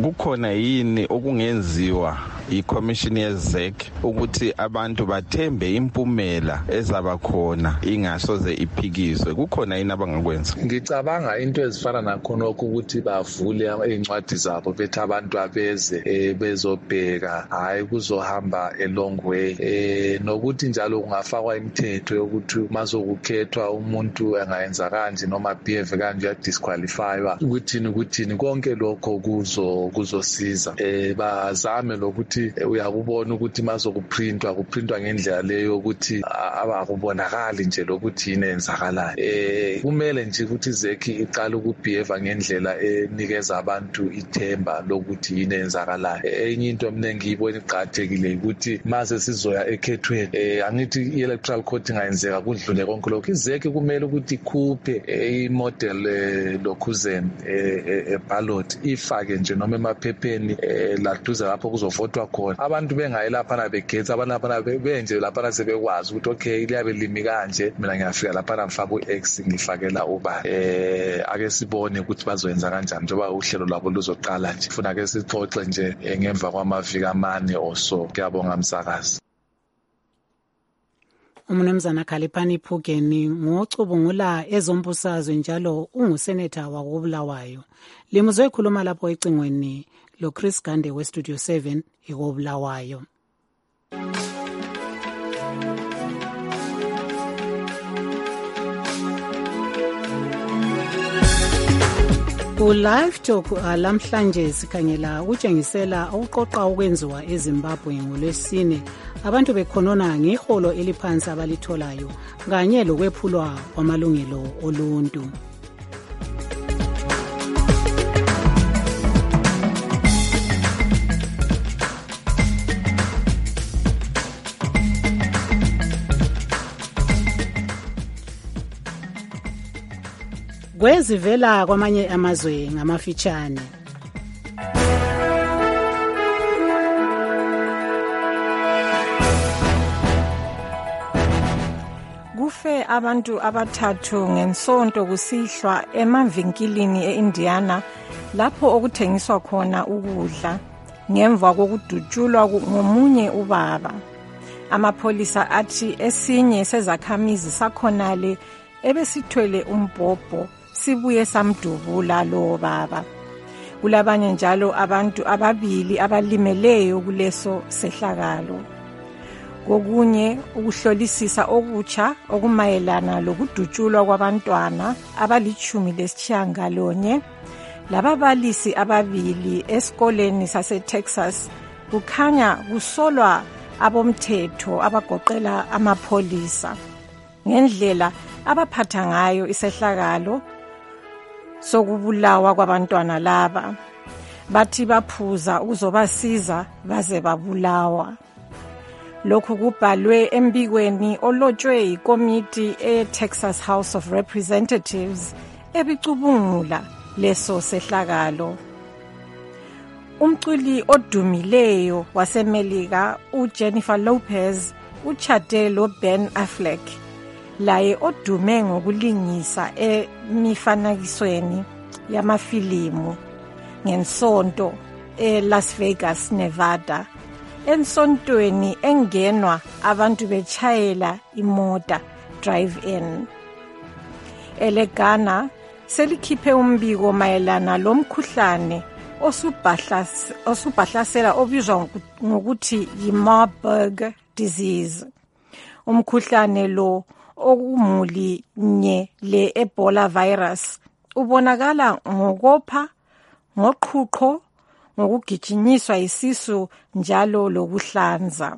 kukhona yini okungenziwa iCommission yeZEC ukuthi abantu bathembe impumela ezaba khona ingasoze iphikiswe? Kukhona yini abangakwenza? Ngicabanga into ezifana nakhona ukuthi bavule incwadi zabo bethi abantu abeze bezobheka, hayi kuzohamba a long way, nokuthi njalo kungafakwa imithetho yokuthi mazokukhethwa umuntu angayenza kanje noma behave kanje uyadisqualifywa ukuthini konke lokho kuzosiza. Bazame lokuthi uyakubona ukuthi mazokuprintwa ngendlela leyo ukuthi abakubonakali nje lokuthi yini enzakalayo. Kumele nje ukuthi iZEC iqale ukubehave ngendlela enikeza abantu ithemba lokuthi yini enzakalayo. Enye into mina ngiyibona iqhathekile ukuthi mase sizoya ekhethweni, angithi i-electoral court ingayenzeka kudlule konke lokho. iZEC kumele ukuthi ikhuphe i-model lokhuzeni ballot ifake nje noma emaphepheni laduze lapho kuzovotwa khona. Abantu bengayi laphana begets, abantu laphana benje laphana sebekwazi ukuthi okay liyabe limi kanje, mina ngiyafika laphana ngifaka u-X ngifakela ubani. Ake sibone ukuthi bazoyenza kanjani njengoba uhlelo lwabo luzoqala nje. Funa ke sixoxe nje ngemva kwamaviki amane oso. Ngiyabonga msakazi. Umnumzana Khaliphani Phugeni ngocubungula ezombusazwe njalo unguseneta wakobulawayo. Limuzwe khuluma lapho ecingweni lo Chris Gande we Studio 7 ekobulawayo. Ku-Live Talk lamhlanje sikhangela ukutshengisela ukuqoqa okwenziwa eZimbabwe ngolwesine abantu bekhonona ngeholo eliphansi abalitholayo kanye lokwephulwa kwamalungelo oluntu. Kwezivela kwamanye amazwe ngamafitshane. Kufe abantu abathathu ngensonto kusihlwa emavinkilini eIndiana lapho okuthengiswa khona ukudla ngemva kokudutshulwa ngomunye ubaba. Amapholisa athi esinye sezakhamizi sakhonale ebesithwele umbhobho sibuye samdubula lo baba. Kulabanye njalo abantu ababili abalimeleyo kuleso sehlakalo. Kokunye ukuhlolisisa okutsha okumayelana lokudutshulwa kwabantwana abali-19 lababalisi ababili esikoleni saseTexas kukhanya kusolwa abomthetho abagoqela amapholisa ngendlela abaphatha ngayo isehlakalo sokubulawa kwabantwana laba. Bathi baphuza ukuzobasiza baze babulawa. Lokhu kubhalwe embikweni olotshwe ikomiti eTexas House of Representatives ebicubungula leso sehlakalo. Umculi odumileyo waseMelika uJennifer Lopez uchade lo Ben Affleck, laye odume ngokulingisa emifanekisweni yamafilimu ngensonto eLas Vegas, Nevada. Ensontweni engenwa abantu betshayela imota drive-in. Elegana selikhiphe umbiko mayelana lomkhuhlane osubhahlasela obizwa ngokuthi yi-Marburg disease. Umkhuhlane lo okumuli nye le-Ebola virus ubonakala ngokopha, ngoqhuqho, ngokugijinyiswa isisu njalo lokuhlanza.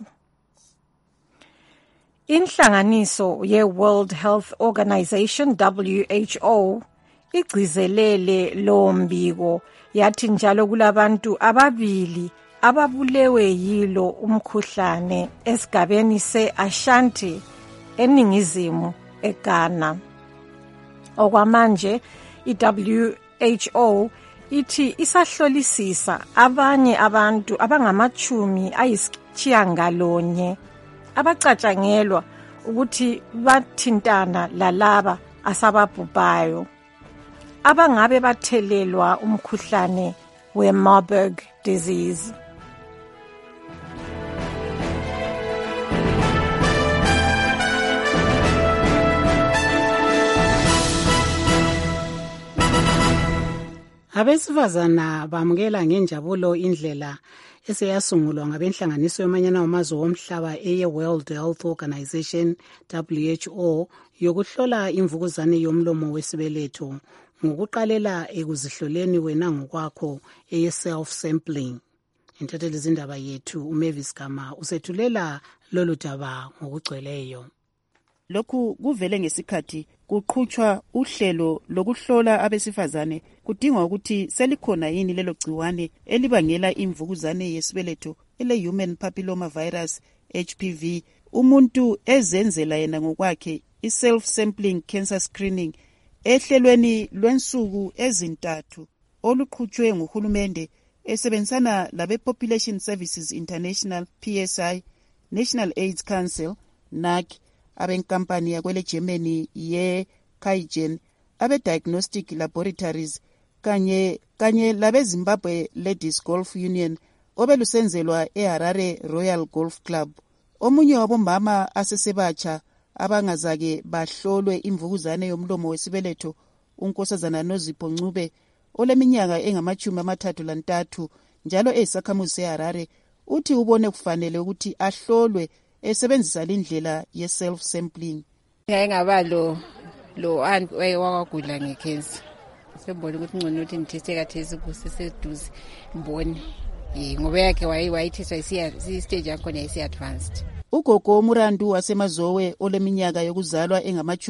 Inhlanganiso ye-World Health Organization WHO igcizelele lo mbiko yathi njalo kulabantu ababili ababulewe yilo umkhuhlane esigabeni se-Ashanti eningizimu eGhana. Okwamanje i-WHO ithi isahlolisisa abanye abantu abangama-90 abacatshangelwa ukuthi bathintana lalaba asababhubhayo abangabe bathelelwa umkhuhlane were Marburg disease. Abesifazana bamukela ngenjabulo indlela eseyasungulwa ngabenhlanganiso yomanyana wamazwe womhlaba eye-World Health Organization WHO yokuhlola imvukuzane yomlomo wesibeletho ngokuqalela ekuzihloleni wena ngokwakho eye-self-sampling. Intatheli zindaba yethu uMavis Gama usethulela lolu daba ngokugcweleyo. Lokhu kuvele ngesikhathi kuqhutshwa uhlelo lokuhlola abesifazane kudingwa ukuthi selikhona yini lelo gciwane elibangela imvukuzane yesibeletho ele-human papilloma virus HPV. Umuntu ezenzela yena ngokwakhe i-self-sampling cancer screening ehlelweni lwensuku ezintathu oluqhutshwe nguhulumende esebenzisana labe-Population Services International PSI, National AIDS Council, NAC, abenkampani yakwele Germany ye-Kaigen, abe-Diagnostic Laboratories kanye labe-Zimbabwe Ladies Golf Union obelusenzelwa eHarare Royal Golf Club. Omunye wabomama asesebatsha abangazake bahlolwe imvukuzane yomlomo wesibeletho, unkosazana Nozipho Ncube oleminyaka engama-33 njalo eyisakhamuzi seHarare, uthi ubone kufanele ukuthi ahlolwe esebenzisa indlela ye-self-sampling. Ngaba lo aunt wakagula ngekhensa. Sembona ukuthi ngcono ukuthi ngithethe kathesi kuseseduze mbone. Ngoba yakhe wayithetha stage yakhona isi-advanced. Ugogo Murandu wasemazowe oleminyaka yokuzalwa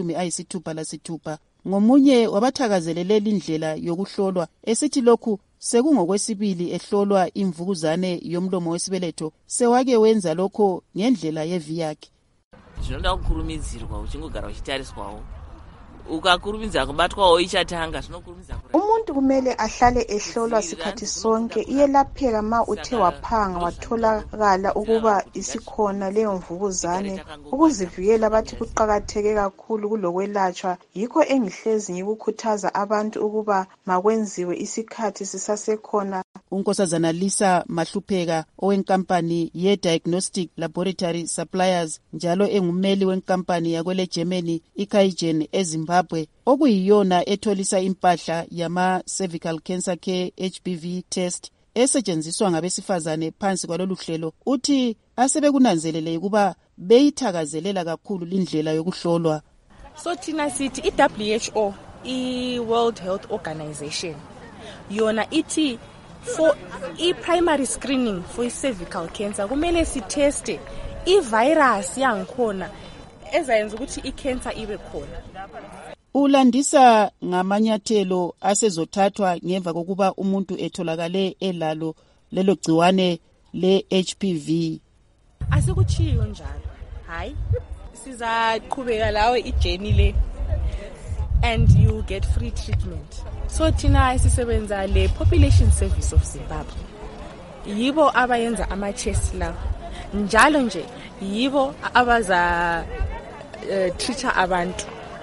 engama-66 ngomunye wabathakazelele indlela yokuhlolwa esithi lokhu sekungokwesibili ehlolwa imvukuzane yomlomo wesibeletho sewake wenza lokho ngendlela yevi yakhe. Zvinoda kukurumidzirwa uchingogara uchitariswawo. Ukakurumidza kubatwawo ichatanga zvinokurumidza. Umuntu kumele ahlale ehlolwa sikhathi sonke iyelapheka ma uthe waphanga watholakala ukuba isikhona leyo mvukuzane. Ukuzivikela bathi kuqakatheke kakhulu kulokwelatshwa, yikho engihlezi ngikukhuthaza abantu ukuba makwenziwe isikhathi sisasekhona. Unkosazana Lisa Mahlupheka owenkampani ye-Diagnostic Laboratory Suppliers njalo engumeli wenkampani yakwele Germany iKaigen eZimbabwe okuyiyona etholisa impahla yama-cervical cancer care HPV test esetshenziswa ngabesifazane phansi kwalolu hlelo, uthi asebekunanzelele ukuba beyithakazelela kakhulu indlela yokuhlolwa. So thina sithi i-WHO, i-World Health Organization, yona ithi for i-primary screening for i-cervical cancer kumele siteste i-virus yangikhona ezayenza ukuthi i-cancer ibe khona. Ulandisa ngamanyathelo asezothathwa ngemva kokuba umuntu etholakale elalo lelo gciwane le-HPV. Asikuchiyo njalo. Hayi, sizaqhubeka lawe ijeni le and you get free treatment. So thina sisebenza le Population Service of Zimbabwe. Yibo abayenza ama-chest lawo. Njalo nje yibo abaza treata abantu.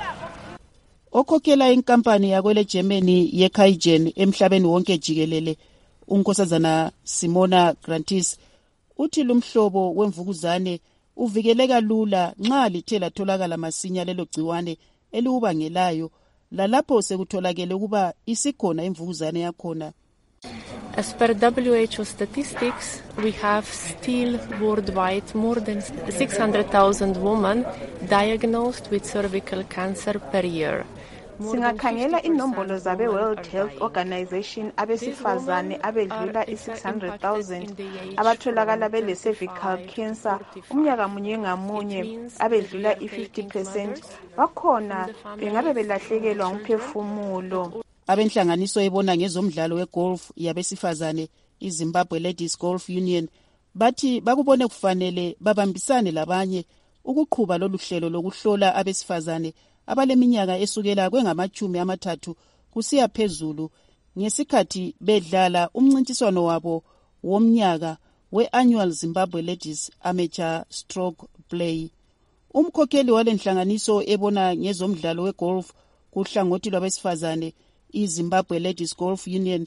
Okhokhela inkampani yakwele Germany yeKaigen emhlabeni wonke jikelele, unkosazana Simona Grantis, uthi lumhlobo wemvukuzane uvikeleka lula nxa lithe latholakala masinya lelo gciwane eliubangelayo lalapho sekutholakele ukuba isikhona imvukuzane yakhona. As per WHO statistics, we have still worldwide more than 600,000 women diagnosed with cervical cancer per year. Singakhangela inombolo zabe World Health Organization abesifazane abedlula i-600,000 abatholakala bele cervical cancer umnyaka munye ngamunye abedlula i-50% bakhona bengabe belahlekelwa umphefumulo. Abenhlanganiso ebona ngezomdlalo wegolf yabesifazane iZimbabwe Ladies Golf Union bathi bakubone kufanele babambisane labanye ukuqhuba lolu hlelo lokuhlola abesifazane abaleminyaka esukela kwengama-30 kusiya phezulu ngesikhathi bedlala umncintiswano wabo womnyaka we-Annual Zimbabwe Ladies Amateur Stroke Play. Umkhokheli walenhlanganiso ebona ngezomdlalo wegolf kuhlangothi lwabesifazane iZimbabwe Ladies Golf Union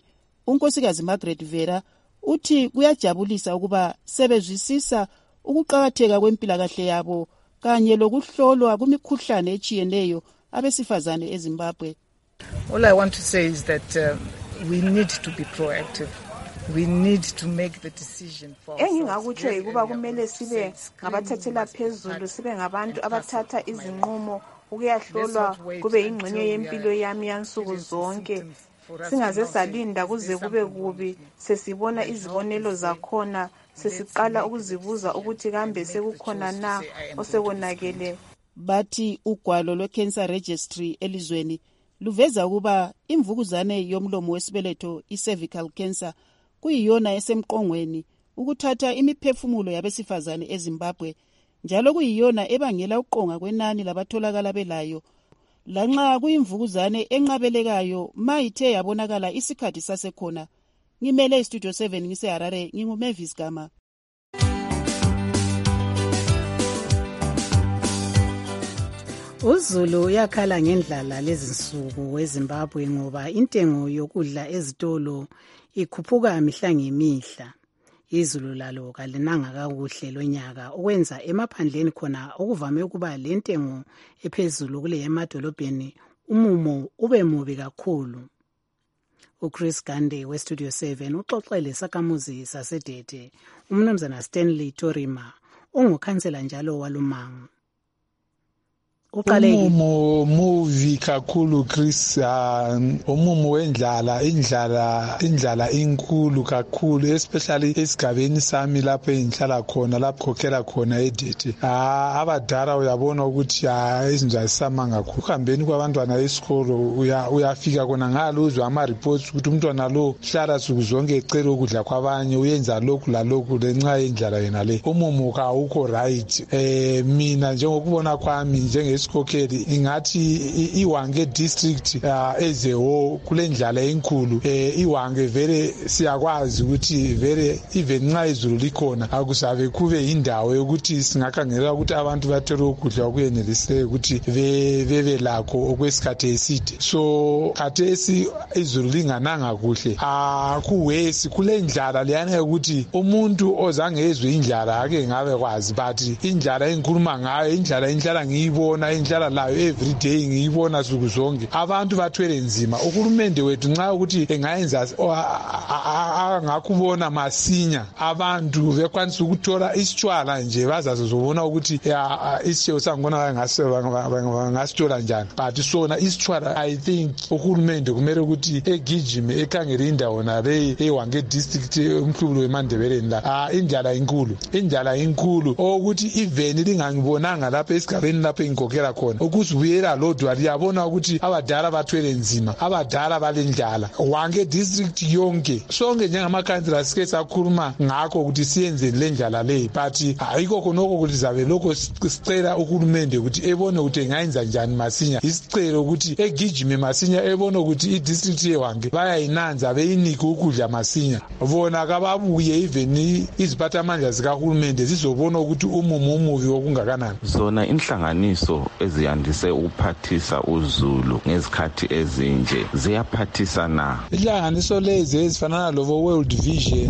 unkosikazi Margaret Vera uthi kuyajabulisa ukuba sebezwisisa ukuqakatheka kwempilakahle yabo kanye lokuhlolwa kumikhuhlane etshiyeneyo abesifazane eZimbabwe. All I want to say is that we need to be proactive. We need to make the decision for ourselves. Engingakutsho yikuba kumele sibe ngabathathela phezulu, sibe ngabantu abathatha izinqumo ukuyahlolwa kube ingxenye yempilo yami yansuku zonke. Singaze salinda kuze kube kubi sesibona izibonelo zakhona, sesiqala ukuzibuza ukuthi kambe sekukhona na osekonakele. Bathi ugwalo lwe-Cancer Registry elizweni luveza ukuba imvukuzane yomlomo wesibeletho i-cervical cancer kuyiyona esemqongweni ukuthatha imiphefumulo yabesifazane eZimbabwe, njalo kuyiyona ebangela uqonga kwenani labatholakala belayo. Lanxa kuyimvukuzane enqabelekayo mayithe yabonakala isikhathi sasekhona. Ngimele iStudio 7 ngiseHarare, nginguMavis Gama. Uzulu uyakhala ngendlala lezinsuku eZimbabwe ngoba intengo yokudla ezitolo ikhuphuka mihla ngemihla. Izulu lalo kalinanga kakuhle lonyaka okwenza emaphandleni khona okuvame ukuba lentengo ephezulu kule emadolobheni umumo ube mubi kakhulu. uChris Gande weStudio 7 uxoxele sakamuzi sasedede umnumzana Stanley Torima ongukhansela njalo walumango. Umumo muvi kakhulu Chris, umumo wendlala, indlala inkulu kakhulu, especially esigabeni sami lapho engihlala khona, lapho khokhela khona edete. Abadala uyabona ukuthi izinto azisamanga kakhulu. Kuhambeni kwabantwana esikolo uyafika khona ngalo uzwa ama reports ukuthi umntwana lo hlala suku zonke ecela ukudla kwabanye, uyenza lokhu lalokhu lenxa yendlala yena le. Umumo awukho right. Mina njengokubona kwami njengesikhokheli ingathi iWange district ezeho kule ndlala enkulu, iWange vele siyakwazi ukuthi vele even nxa izulu likhona akusabe kube indawo yokuthi singakhangela ukuthi abantu bathole ukudla okuyenelisileyo ukuthi bebe lakho okwesikhathi eside. So khathesi izulu lingananga kuhle, kuwesi kule ndlala leyana ukuthi umuntu ozange ezwe indlala ake ngabe kwazi, but indlala engikhuluma ngayo indlala enhlala ngiyibona, indlala layo everyday ngiyibona suku zonke. Abantu bathwele nzima. Uhulumende wethu nxa ukuthi engayenza angakubona masinya abantu bekwanisa ukuthola isitshwala nje bazazobona ukuthi isitshebo sangibona ngasithola njani, but sona isitshwala I think uhulumende kumele ukuthi egijime ekhangele indawo nale eWange district umhlubulo weMandebeleni la. Indlala inkulu ukuthi even lingangibonanga lapha esigabeni lapha engikhokhela khona ukuzibuyela lodwa liyabona ukuthi abadala bathwele nzima, abadala balendlala. Wange district yonke sonke njengamakhansela sike sakhuluma ngakho ukuthi siyenze le ndlala le, but ayikho khonoko kulizabe lokho sicela uhulumende ukuthi ebone ukuthi engayenza njani masinya. Isicelo ukuthi egijime masinya ebone ukuthi idistrict yeWange bayayinanza beyinike ukudla masinya. Bona kababuye even iziphathamandla zikahulumende zizobona ukuthi umumo umubi okungakanani. Zona inhlanganiso eziyandise ukuphathisa uzulu ngezikhathi ezinje ziyaphathisa na? Inhlanganiso lezi ezifana lovo World Vision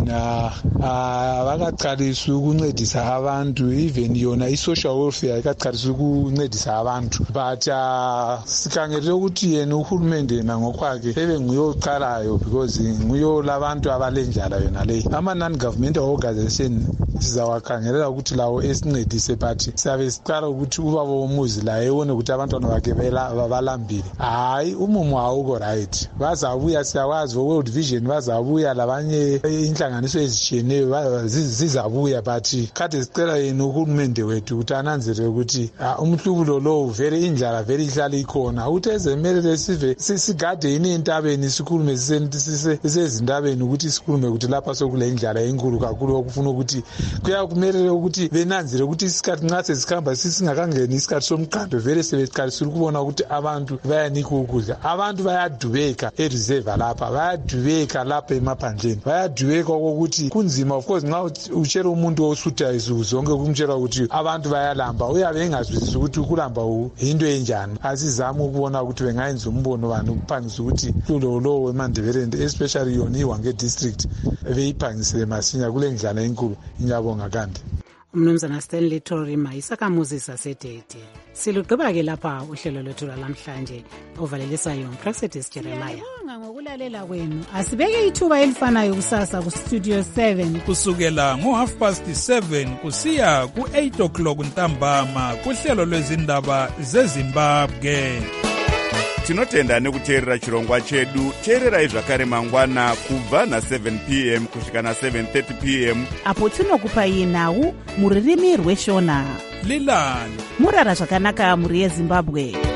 bakaqalisa ukuncedisa abantu, even yona i-social welfare ikaqalisa ukuncedisa abantu, but sikhangele ukuthi yena uhulumende nangokwakhe ebe nguyoqalayo because nguyo labantu abalendlala yona le. Ama non-governmental organization sizawakhangelela ukuthi lawo esincedise, but siyabe siqala ukuthi ubaba womuzi la ebone ukuthi abantwana bakhe balambile. Hayi umumo awukho right. Bazabuya siyakwazi World Vision bazabuya labanye inhlanganiso ezitshiyeneyo zizabuya, but kade sicela yena uhulumende wethu ukuthi ananzelele ukuthi umhlubulo lo vele indlala vele ihlala ikhona, ukuthi ezemele sive sigade yini entabeni sikhulume sisezintabeni ukuthi sikhulume ukuthi lapha sokule indlala enkulu kakhulu okufuna ukuthi kuyakumele ukuthi benanzele ukuthi isikhathi nxa sesikhamba sisingakangeni isikhathi somqando kanti vele sebeqalisile ukubona ukuthi abantu bayanika ukudla, abantu bayadubeka ereserve lapha, bayadubeka lapha emaphandleni, bayadubeka ukuthi kunzima. Of course nxa utshela umuntu osutha izinto zonke kumtshela ukuthi abantu bayalamba, uyabe engazwisisi ukuthi ukulamba into enjani. Asizama ukubona ukuthi bengayenza umbono bani ukuphangisa ukuthi lo weMandebele especially yona iHwange district beyiphangisele masinya kule ndlala enkulu. Ngiyabonga kanti Umnumzana Stanley Torima isakhamuzi saseDede. Silugqiba-ke lapha uhlelo lwethu lwalamhlanje ovalelisayo Praxedis Jeremiah. Ngokulalela kwenu asibeke ithuba elifanayo kusasa kustudio 7 kusukela ngo7:30 kusiya ku8 ntambama kuhlelo lwezindaba zeZimbabwe. Tinotenda nekuteerera chirongwa chedu. Teererai zvakare mangwana kubva na7 p.m. kusvika na7:30 p.m. apo tinokupai nhau muririmi rweshona. Lilani murara zvakanaka muri yeZimbabwe.